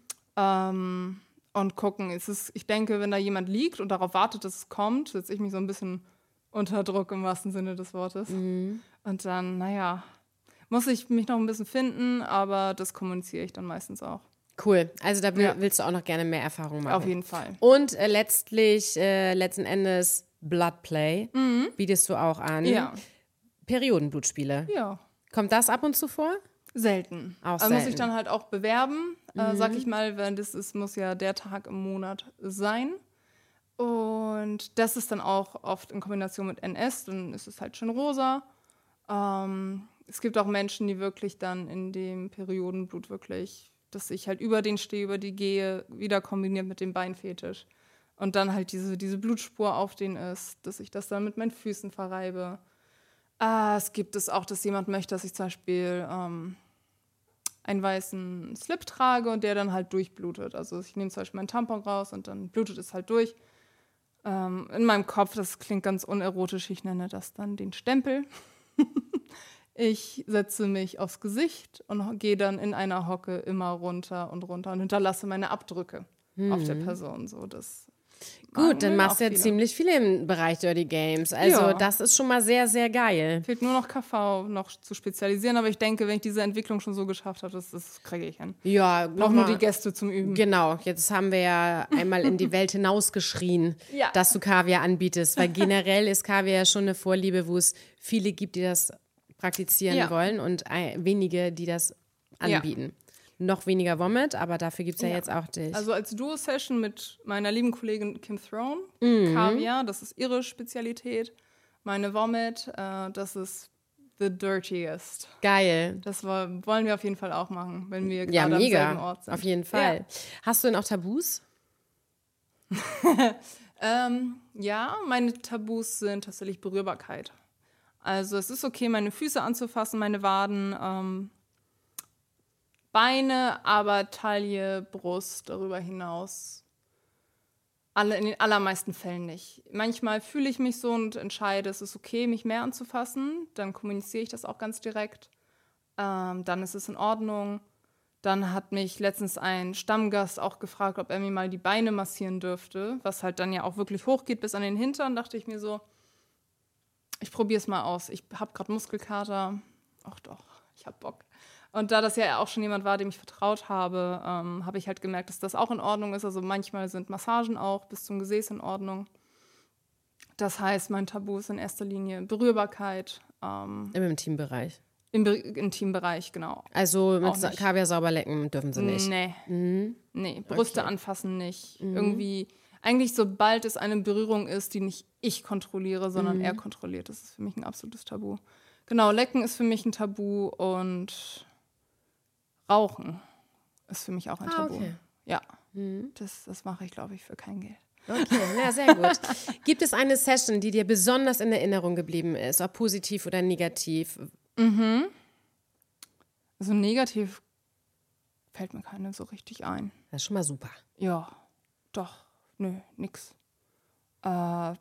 Und gucken. Ich denke, wenn da jemand liegt und darauf wartet, dass es kommt, setze ich mich so ein bisschen unter Druck im wahrsten Sinne des Wortes. Und dann, muss ich mich noch ein bisschen finden, aber das kommuniziere ich dann meistens auch. Cool. Also da willst du auch noch gerne mehr Erfahrung machen. Auf jeden Fall. Und letzten Endes Bloodplay bietest du auch an. Ja. Periodenblutspiele. Ja. Kommt das ab und zu vor? Selten. Auch also selten. muss ich dann halt auch bewerben, sag ich mal, wenn das ist, muss ja der Tag im Monat sein. Und das ist dann auch oft in Kombination mit NS, dann ist es halt schön rosa. Es gibt auch Menschen, die wirklich dann in dem Periodenblut wirklich, dass ich halt über den stehe, über die gehe, wieder kombiniert mit dem Beinfetisch. Und dann halt diese Blutspur auf den ist, dass ich das dann mit meinen Füßen verreibe. Es gibt es auch, dass jemand möchte, dass ich zum Beispiel einen weißen Slip trage und der dann halt durchblutet. Also ich nehme zum Beispiel meinen Tampon raus und dann blutet es halt durch. In meinem Kopf, das klingt ganz unerotisch, ich nenne das dann den Stempel. Ich setze mich aufs Gesicht und gehe dann in einer Hocke immer runter und hinterlasse meine Abdrücke auf der Person. So, das Gut, dann machst du ja viele. ziemlich viel im Bereich Dirty Games. Also das ist schon mal sehr, sehr geil. Fehlt nur noch KV noch zu spezialisieren, aber ich denke, wenn ich diese Entwicklung schon so geschafft habe, das kriege ich hin. Ja, Brauche nur die Gäste zum Üben. Genau, jetzt haben wir ja einmal in die Welt hinausgeschrien, Ja. dass du Kaviar anbietest, weil generell ist Kaviar ja schon eine Vorliebe, wo es viele gibt, die das praktizieren wollen und wenige, die das anbieten. Noch weniger Vomit, aber dafür gibt es ja jetzt auch dich. Also als Duo-Session mit meiner lieben Kollegin Kim Throne, Kaviar, das ist ihre Spezialität. Meine Vomit, das ist the dirtiest. Geil. Das wollen wir auf jeden Fall auch machen, wenn wir Ja, gerade am selben mega. Ort sind. Auf jeden Fall. Hast du denn auch Tabus? Ja, meine Tabus sind tatsächlich Berührbarkeit. Also es ist okay, meine Füße anzufassen, meine Waden, Beine, aber Taille, Brust, darüber hinaus. In den allermeisten Fällen nicht. Manchmal fühle ich mich so und entscheide, es ist okay, mich mehr anzufassen. Dann kommuniziere ich das auch ganz direkt. Dann ist es in Ordnung. Dann hat mich letztens ein Stammgast auch gefragt, ob er mir mal die Beine massieren dürfte, was halt dann ja auch wirklich hochgeht bis an den Hintern. Dachte ich mir so, ich probiere es mal aus. Ich habe gerade Muskelkater. Ach doch, ich habe Bock. Und da das ja auch schon jemand war, dem ich vertraut habe, habe ich halt gemerkt, dass das auch in Ordnung ist. Also manchmal sind Massagen auch bis zum Gesäß in Ordnung. Das heißt, mein Tabu ist in erster Linie Berührbarkeit. Im Intimbereich. Im Intimbereich, genau. Also mit Auch nicht. Kaviar sauber lecken dürfen sie nicht. Nee, Brüste anfassen nicht. Irgendwie, eigentlich sobald es eine Berührung ist, die nicht ich kontrolliere, sondern er kontrolliert, das ist für mich ein absolutes Tabu. Genau, Lecken ist für mich ein Tabu und Rauchen ist für mich auch ein Tabu. Okay. Ja, das mache ich, glaube ich, für kein Geld. Okay, ja, sehr gut. Gibt es eine Session, die dir besonders in Erinnerung geblieben ist, ob positiv oder negativ? Also negativ fällt mir keine so richtig ein. Das ist schon mal super. Ja, doch, nö, nix. Ja,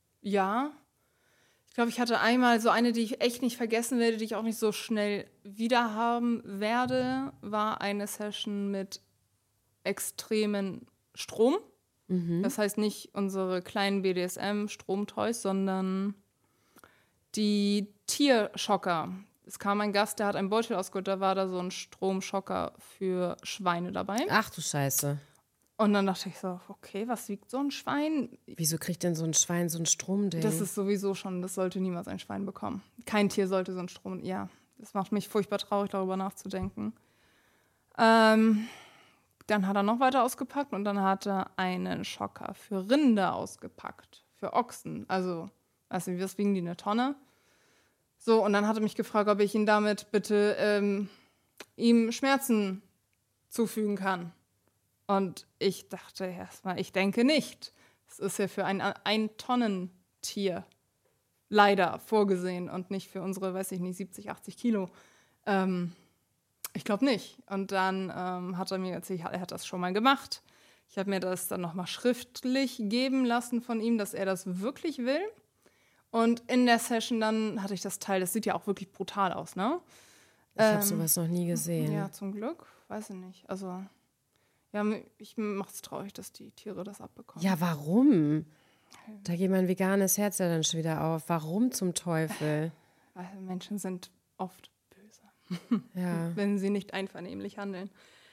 ich glaube, ich hatte einmal so eine, die ich echt nicht vergessen werde, die ich auch nicht so schnell wiederhaben werde, war eine Session mit extremen Strom. Das heißt nicht unsere kleinen BDSM-Stromtoys, sondern die Tierschocker. Es kam ein Gast, der hat einen Beutel ausgeholt, da war da so ein Stromschocker für Schweine dabei. Ach du Scheiße. Und dann dachte ich so, okay, was wiegt so ein Schwein? Wieso kriegt denn so ein Schwein so ein Stromding? Das ist sowieso schon, das sollte niemals ein Schwein bekommen. Kein Tier sollte so ein Strom, ja. Das macht mich furchtbar traurig, darüber nachzudenken. Dann hat er noch weiter ausgepackt und dann hat er einen Schocker für Rinder ausgepackt, für Ochsen. Also, weißt du, was wiegen die, eine Tonne? So, und dann hat er mich gefragt, ob ich ihn damit bitte ihm Schmerzen zufügen kann. Und ich dachte erstmal, ich denke nicht. Es ist ja für ein Tonnentier leider vorgesehen und nicht für unsere, weiß ich nicht, 70, 80 Kilo. Ich glaube nicht. Und dann hat er mir erzählt, er hat das schon mal gemacht. Ich habe mir das dann nochmal schriftlich geben lassen von ihm, dass er das wirklich will. Und in der Session dann hatte ich das Teil, das sieht ja auch wirklich brutal aus, ne? Ich habe sowas noch nie gesehen. Ja, zum Glück. Weiß ich nicht. Also, ja, ich mache es traurig, dass die Tiere das abbekommen. Ja, warum? Da geht mein veganes Herz ja dann schon wieder auf. Warum zum Teufel? Weil Menschen sind oft böse, Ja. wenn sie nicht einvernehmlich handeln.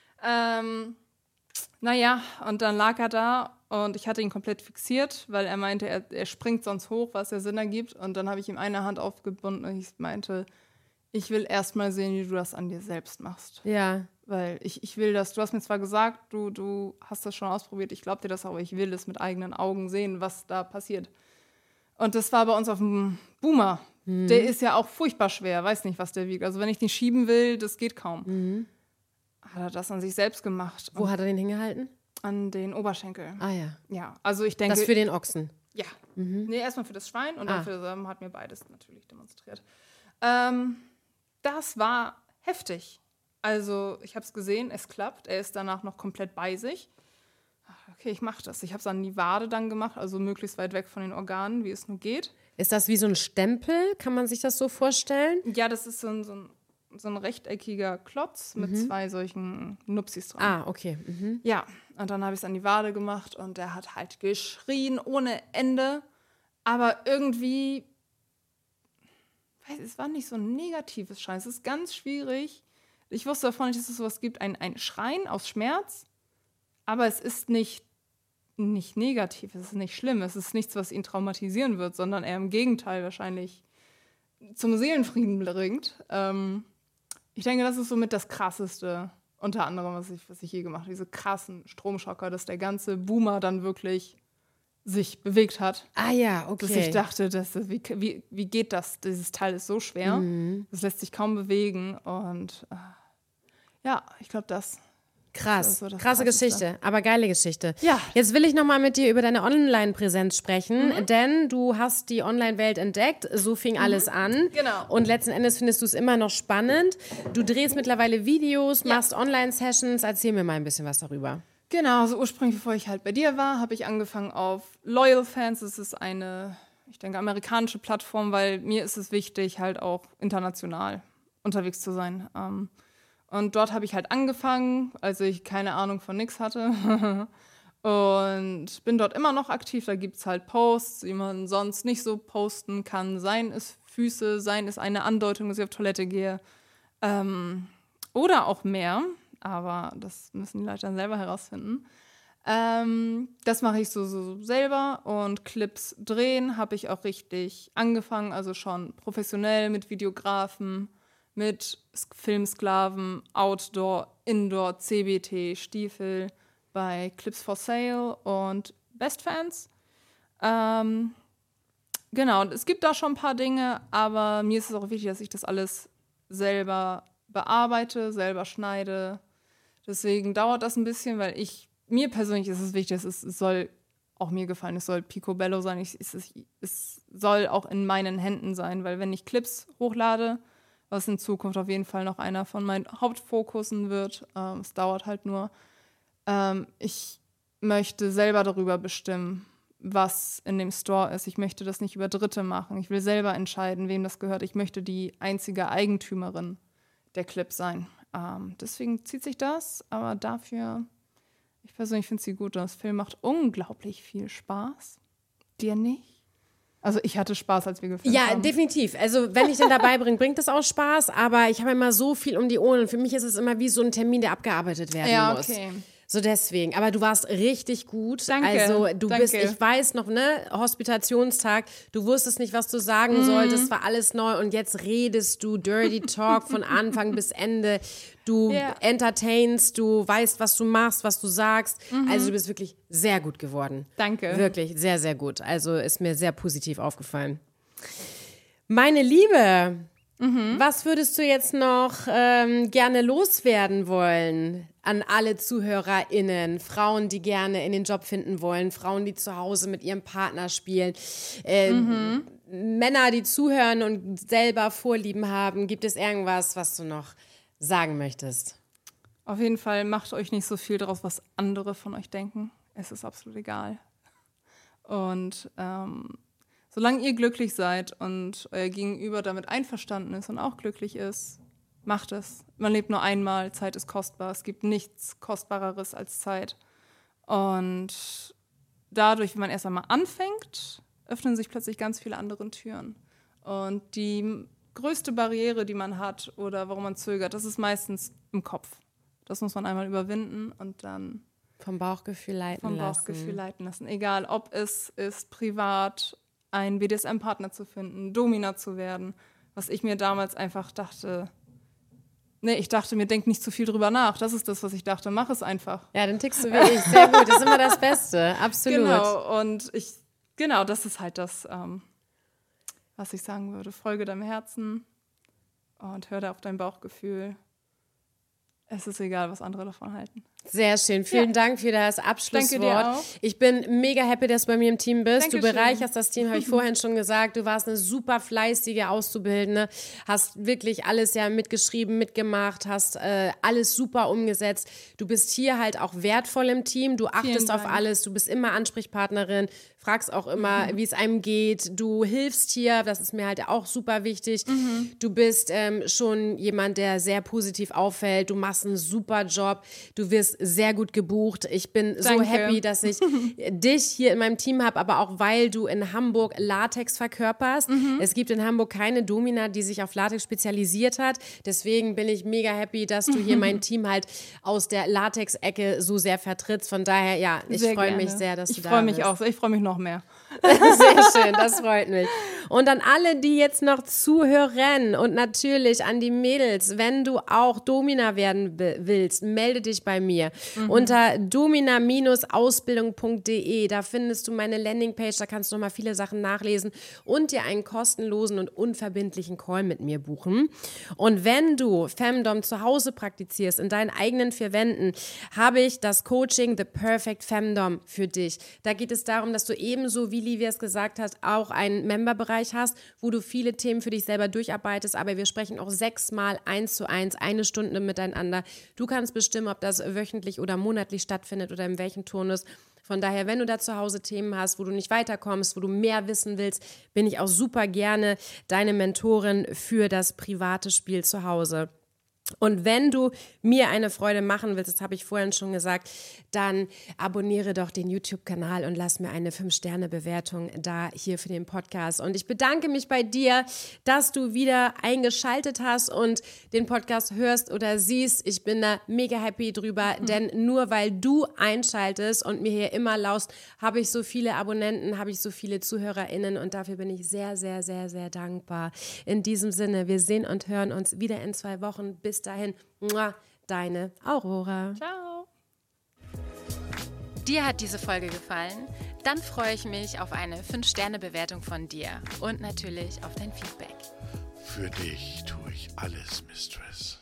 Naja, und dann lag er da und ich hatte ihn komplett fixiert, weil er meinte, er springt sonst hoch, was ja Sinn ergibt. Und dann habe ich ihm eine Hand aufgebunden und ich meinte, ich will erst mal sehen, wie du das an dir selbst machst. Ja. Weil ich will das, du hast mir zwar gesagt, du hast das schon ausprobiert, ich glaube dir das, aber ich will es mit eigenen Augen sehen, was da passiert. Und das war bei uns auf dem Boomer. Der ist ja auch furchtbar schwer, weiß nicht, was der wiegt. Also wenn ich den schieben will, das geht kaum. Hat er das an sich selbst gemacht. Wo hat er den hingehalten? An den Oberschenkel. Ah ja. Ja, also ich denke... Das für den Ochsen? Ja. Nee, erstmal für das Schwein und dann für das hat mir beides natürlich demonstriert. Das war heftig. Also ich habe es gesehen, es klappt. Er ist danach noch komplett bei sich. Okay, ich mache das. Ich habe es an die Wade dann gemacht, also möglichst weit weg von den Organen, wie es nur geht. Ist das wie so ein Stempel? Kann man sich das so vorstellen? Ja, das ist so ein rechteckiger Klotz mit zwei solchen Nupsis dran. Ah, okay. Ja, und dann habe ich es an die Wade gemacht und der hat halt geschrien ohne Ende. Aber irgendwie, es war nicht so ein negatives Schreien. Es ist ganz schwierig. Ich wusste davon nicht, dass es sowas gibt. Ein Schreien aus Schmerz, aber es ist nicht negativ, es ist nicht schlimm. Es ist nichts, was ihn traumatisieren wird, sondern eher im Gegenteil wahrscheinlich zum Seelenfrieden bringt. Ich denke, das ist somit das Krasseste, unter anderem, was ich je gemacht habe. Diese krassen Stromschocker, dass der ganze Boomer dann wirklich sich bewegt hat. Ah ja, okay. Dass ich dachte, wie geht das? Dieses Teil ist so schwer. Das lässt sich kaum bewegen. Und ja, ich glaube, das... Krass, das ist so das krasse Krasseste. Geschichte, aber geile Geschichte. Ja. Jetzt will ich nochmal mit dir über deine Online-Präsenz sprechen, denn du hast die Online-Welt entdeckt, so fing alles an. Genau. Und letzten Endes findest du es immer noch spannend. Du drehst mittlerweile Videos, machst Online-Sessions, erzähl mir mal ein bisschen was darüber. Genau, also ursprünglich, bevor ich halt bei dir war, habe ich angefangen auf Loyal Fans. Das ist eine, ich denke, amerikanische Plattform, weil mir ist es wichtig, halt auch international unterwegs zu sein. Und dort habe ich halt angefangen, als ich keine Ahnung von nix hatte. Und bin dort immer noch aktiv. Da gibt es halt Posts, die man sonst nicht so posten kann. Seien es Füße, seien es eine Andeutung, dass ich auf Toilette gehe. Oder auch mehr. Aber das müssen die Leute dann selber herausfinden. Das mache ich so selber. Und Clips drehen habe ich auch richtig angefangen. Also schon professionell mit Videografen, mit Filmsklaven, Outdoor, Indoor, CBT, Stiefel bei Clips for Sale und Best Fans. Genau, es gibt da schon ein paar Dinge, aber mir ist es auch wichtig, dass ich das alles selber bearbeite, selber schneide. Deswegen dauert das ein bisschen, weil mir persönlich ist es wichtig, es soll auch mir gefallen, es soll picobello sein, es soll auch in meinen Händen sein, weil wenn ich Clips hochlade, was in Zukunft auf jeden Fall noch einer von meinen Hauptfokussen wird. Es dauert halt nur. Ich möchte selber darüber bestimmen, was in dem Store ist. Ich möchte das nicht über Dritte machen. Ich will selber entscheiden, wem das gehört. Ich möchte die einzige Eigentümerin der Clips sein. Deswegen zieht sich das, aber dafür, ich persönlich finde sie gut. Das Film macht unglaublich viel Spaß. Dir nicht? Also ich hatte Spaß, als wir gefilmt haben. Ja, definitiv. Also wenn ich den dabei bringe, bringt das auch Spaß, aber ich habe immer so viel um die Ohren und für mich ist es immer wie so ein Termin, der abgearbeitet werden muss. Okay. So deswegen, aber du warst richtig gut. Danke, Also du danke. bist, ich weiß noch, ne, Hospitationstag, du wusstest nicht, was du sagen solltest, war alles neu und jetzt redest du Dirty Talk von Anfang bis Ende. Du entertainst, du weißt, was du machst, was du sagst. Also du bist wirklich sehr gut geworden. Danke. Wirklich sehr, sehr gut. Also ist mir sehr positiv aufgefallen. Meine Liebe, was würdest du jetzt noch gerne loswerden wollen an alle ZuhörerInnen? Frauen, die gerne in den Job finden wollen, Frauen, die zu Hause mit ihrem Partner spielen, Männer, die zuhören und selber Vorlieben haben. Gibt es irgendwas, was du noch sagen möchtest? Auf jeden Fall macht euch nicht so viel draus, was andere von euch denken. Es ist absolut egal. Und solange ihr glücklich seid und euer Gegenüber damit einverstanden ist und auch glücklich ist, macht es. Man lebt nur einmal, Zeit ist kostbar. Es gibt nichts Kostbareres als Zeit. Und dadurch, wenn man erst einmal anfängt, öffnen sich plötzlich ganz viele andere Türen. Und die größte Barriere, die man hat oder warum man zögert, das ist meistens im Kopf. Das muss man einmal überwinden und dann Vom Bauchgefühl leiten lassen. Egal, ob es ist, privat einen BDSM-Partner zu finden, Domina zu werden, was ich mir damals einfach dachte, ich dachte mir, denk nicht zu viel drüber nach. Das ist das, was ich dachte, mach es einfach. Ja, dann tickst du wie ich. Sehr gut, das ist immer das Beste, absolut. Genau, und das ist halt das, was ich sagen würde. Folge deinem Herzen und hör da auf dein Bauchgefühl. Es ist egal, was andere davon halten. Sehr schön. Vielen Dank für das Abschlusswort. Danke dir auch. Ich bin mega happy, dass du bei mir im Team bist. Dankeschön. Du bereicherst das Team, habe ich vorhin schon gesagt. Du warst eine super fleißige Auszubildende, hast wirklich alles ja mitgeschrieben, mitgemacht, hast alles super umgesetzt. Du bist hier halt auch wertvoll im Team. Du achtest auf alles. Du bist immer Ansprechpartnerin, fragst auch immer, wie es einem geht. Du hilfst hier, das ist mir halt auch super wichtig. Du bist schon jemand, der sehr positiv auffällt. Du machst einen super Job. Du wirst sehr gut gebucht. Ich bin so happy, dass ich dich hier in meinem Team habe, aber auch, weil du in Hamburg Latex verkörperst. Es gibt in Hamburg keine Domina, die sich auf Latex spezialisiert hat. Deswegen bin ich mega happy, dass du hier mein Team halt aus der Latex-Ecke so sehr vertrittst. Von daher, ja, ich freue mich sehr, dass du da bist. Ich freue mich auch. Ich freue mich noch mehr. Sehr schön, das freut mich. Und an alle, die jetzt noch zuhören und natürlich an die Mädels, wenn du auch Domina werden willst, melde dich bei mir unter domina-ausbildung.de. Da findest du meine Landingpage, da kannst du noch mal viele Sachen nachlesen und dir einen kostenlosen und unverbindlichen Call mit mir buchen. Und wenn du Femdom zu Hause praktizierst, in deinen eigenen vier Wänden, habe ich das Coaching The Perfect Femdom für dich. Da geht es darum, dass du ebenso, wie Livia es gesagt hat, auch einen Memberbereich hast, wo du viele Themen für dich selber durcharbeitest, aber wir sprechen auch 6-mal 1:1, 1 Stunde miteinander. Du kannst bestimmen, ob das wöchentlich oder monatlich stattfindet oder in welchem Turnus. Von daher, wenn du da zu Hause Themen hast, wo du nicht weiterkommst, wo du mehr wissen willst, bin ich auch super gerne deine Mentorin für das private Spiel zu Hause. Und wenn du mir eine Freude machen willst, das habe ich vorhin schon gesagt, dann abonniere doch den YouTube-Kanal und lass mir eine 5-Sterne-Bewertung da hier für den Podcast. Und ich bedanke mich bei dir, dass du wieder eingeschaltet hast und den Podcast hörst oder siehst. Ich bin da mega happy drüber, denn nur weil du einschaltest und mir hier immer laust, habe ich so viele Abonnenten, habe ich so viele ZuhörerInnen und dafür bin ich sehr, sehr, sehr, sehr dankbar. In diesem Sinne, wir sehen und hören uns wieder in 2 Wochen. Bis dahin, deine Aurora. Ciao. Dir hat diese Folge gefallen? Dann freue ich mich auf eine 5-Sterne-Bewertung von dir und natürlich auf dein Feedback. Für dich tue ich alles, Mistress.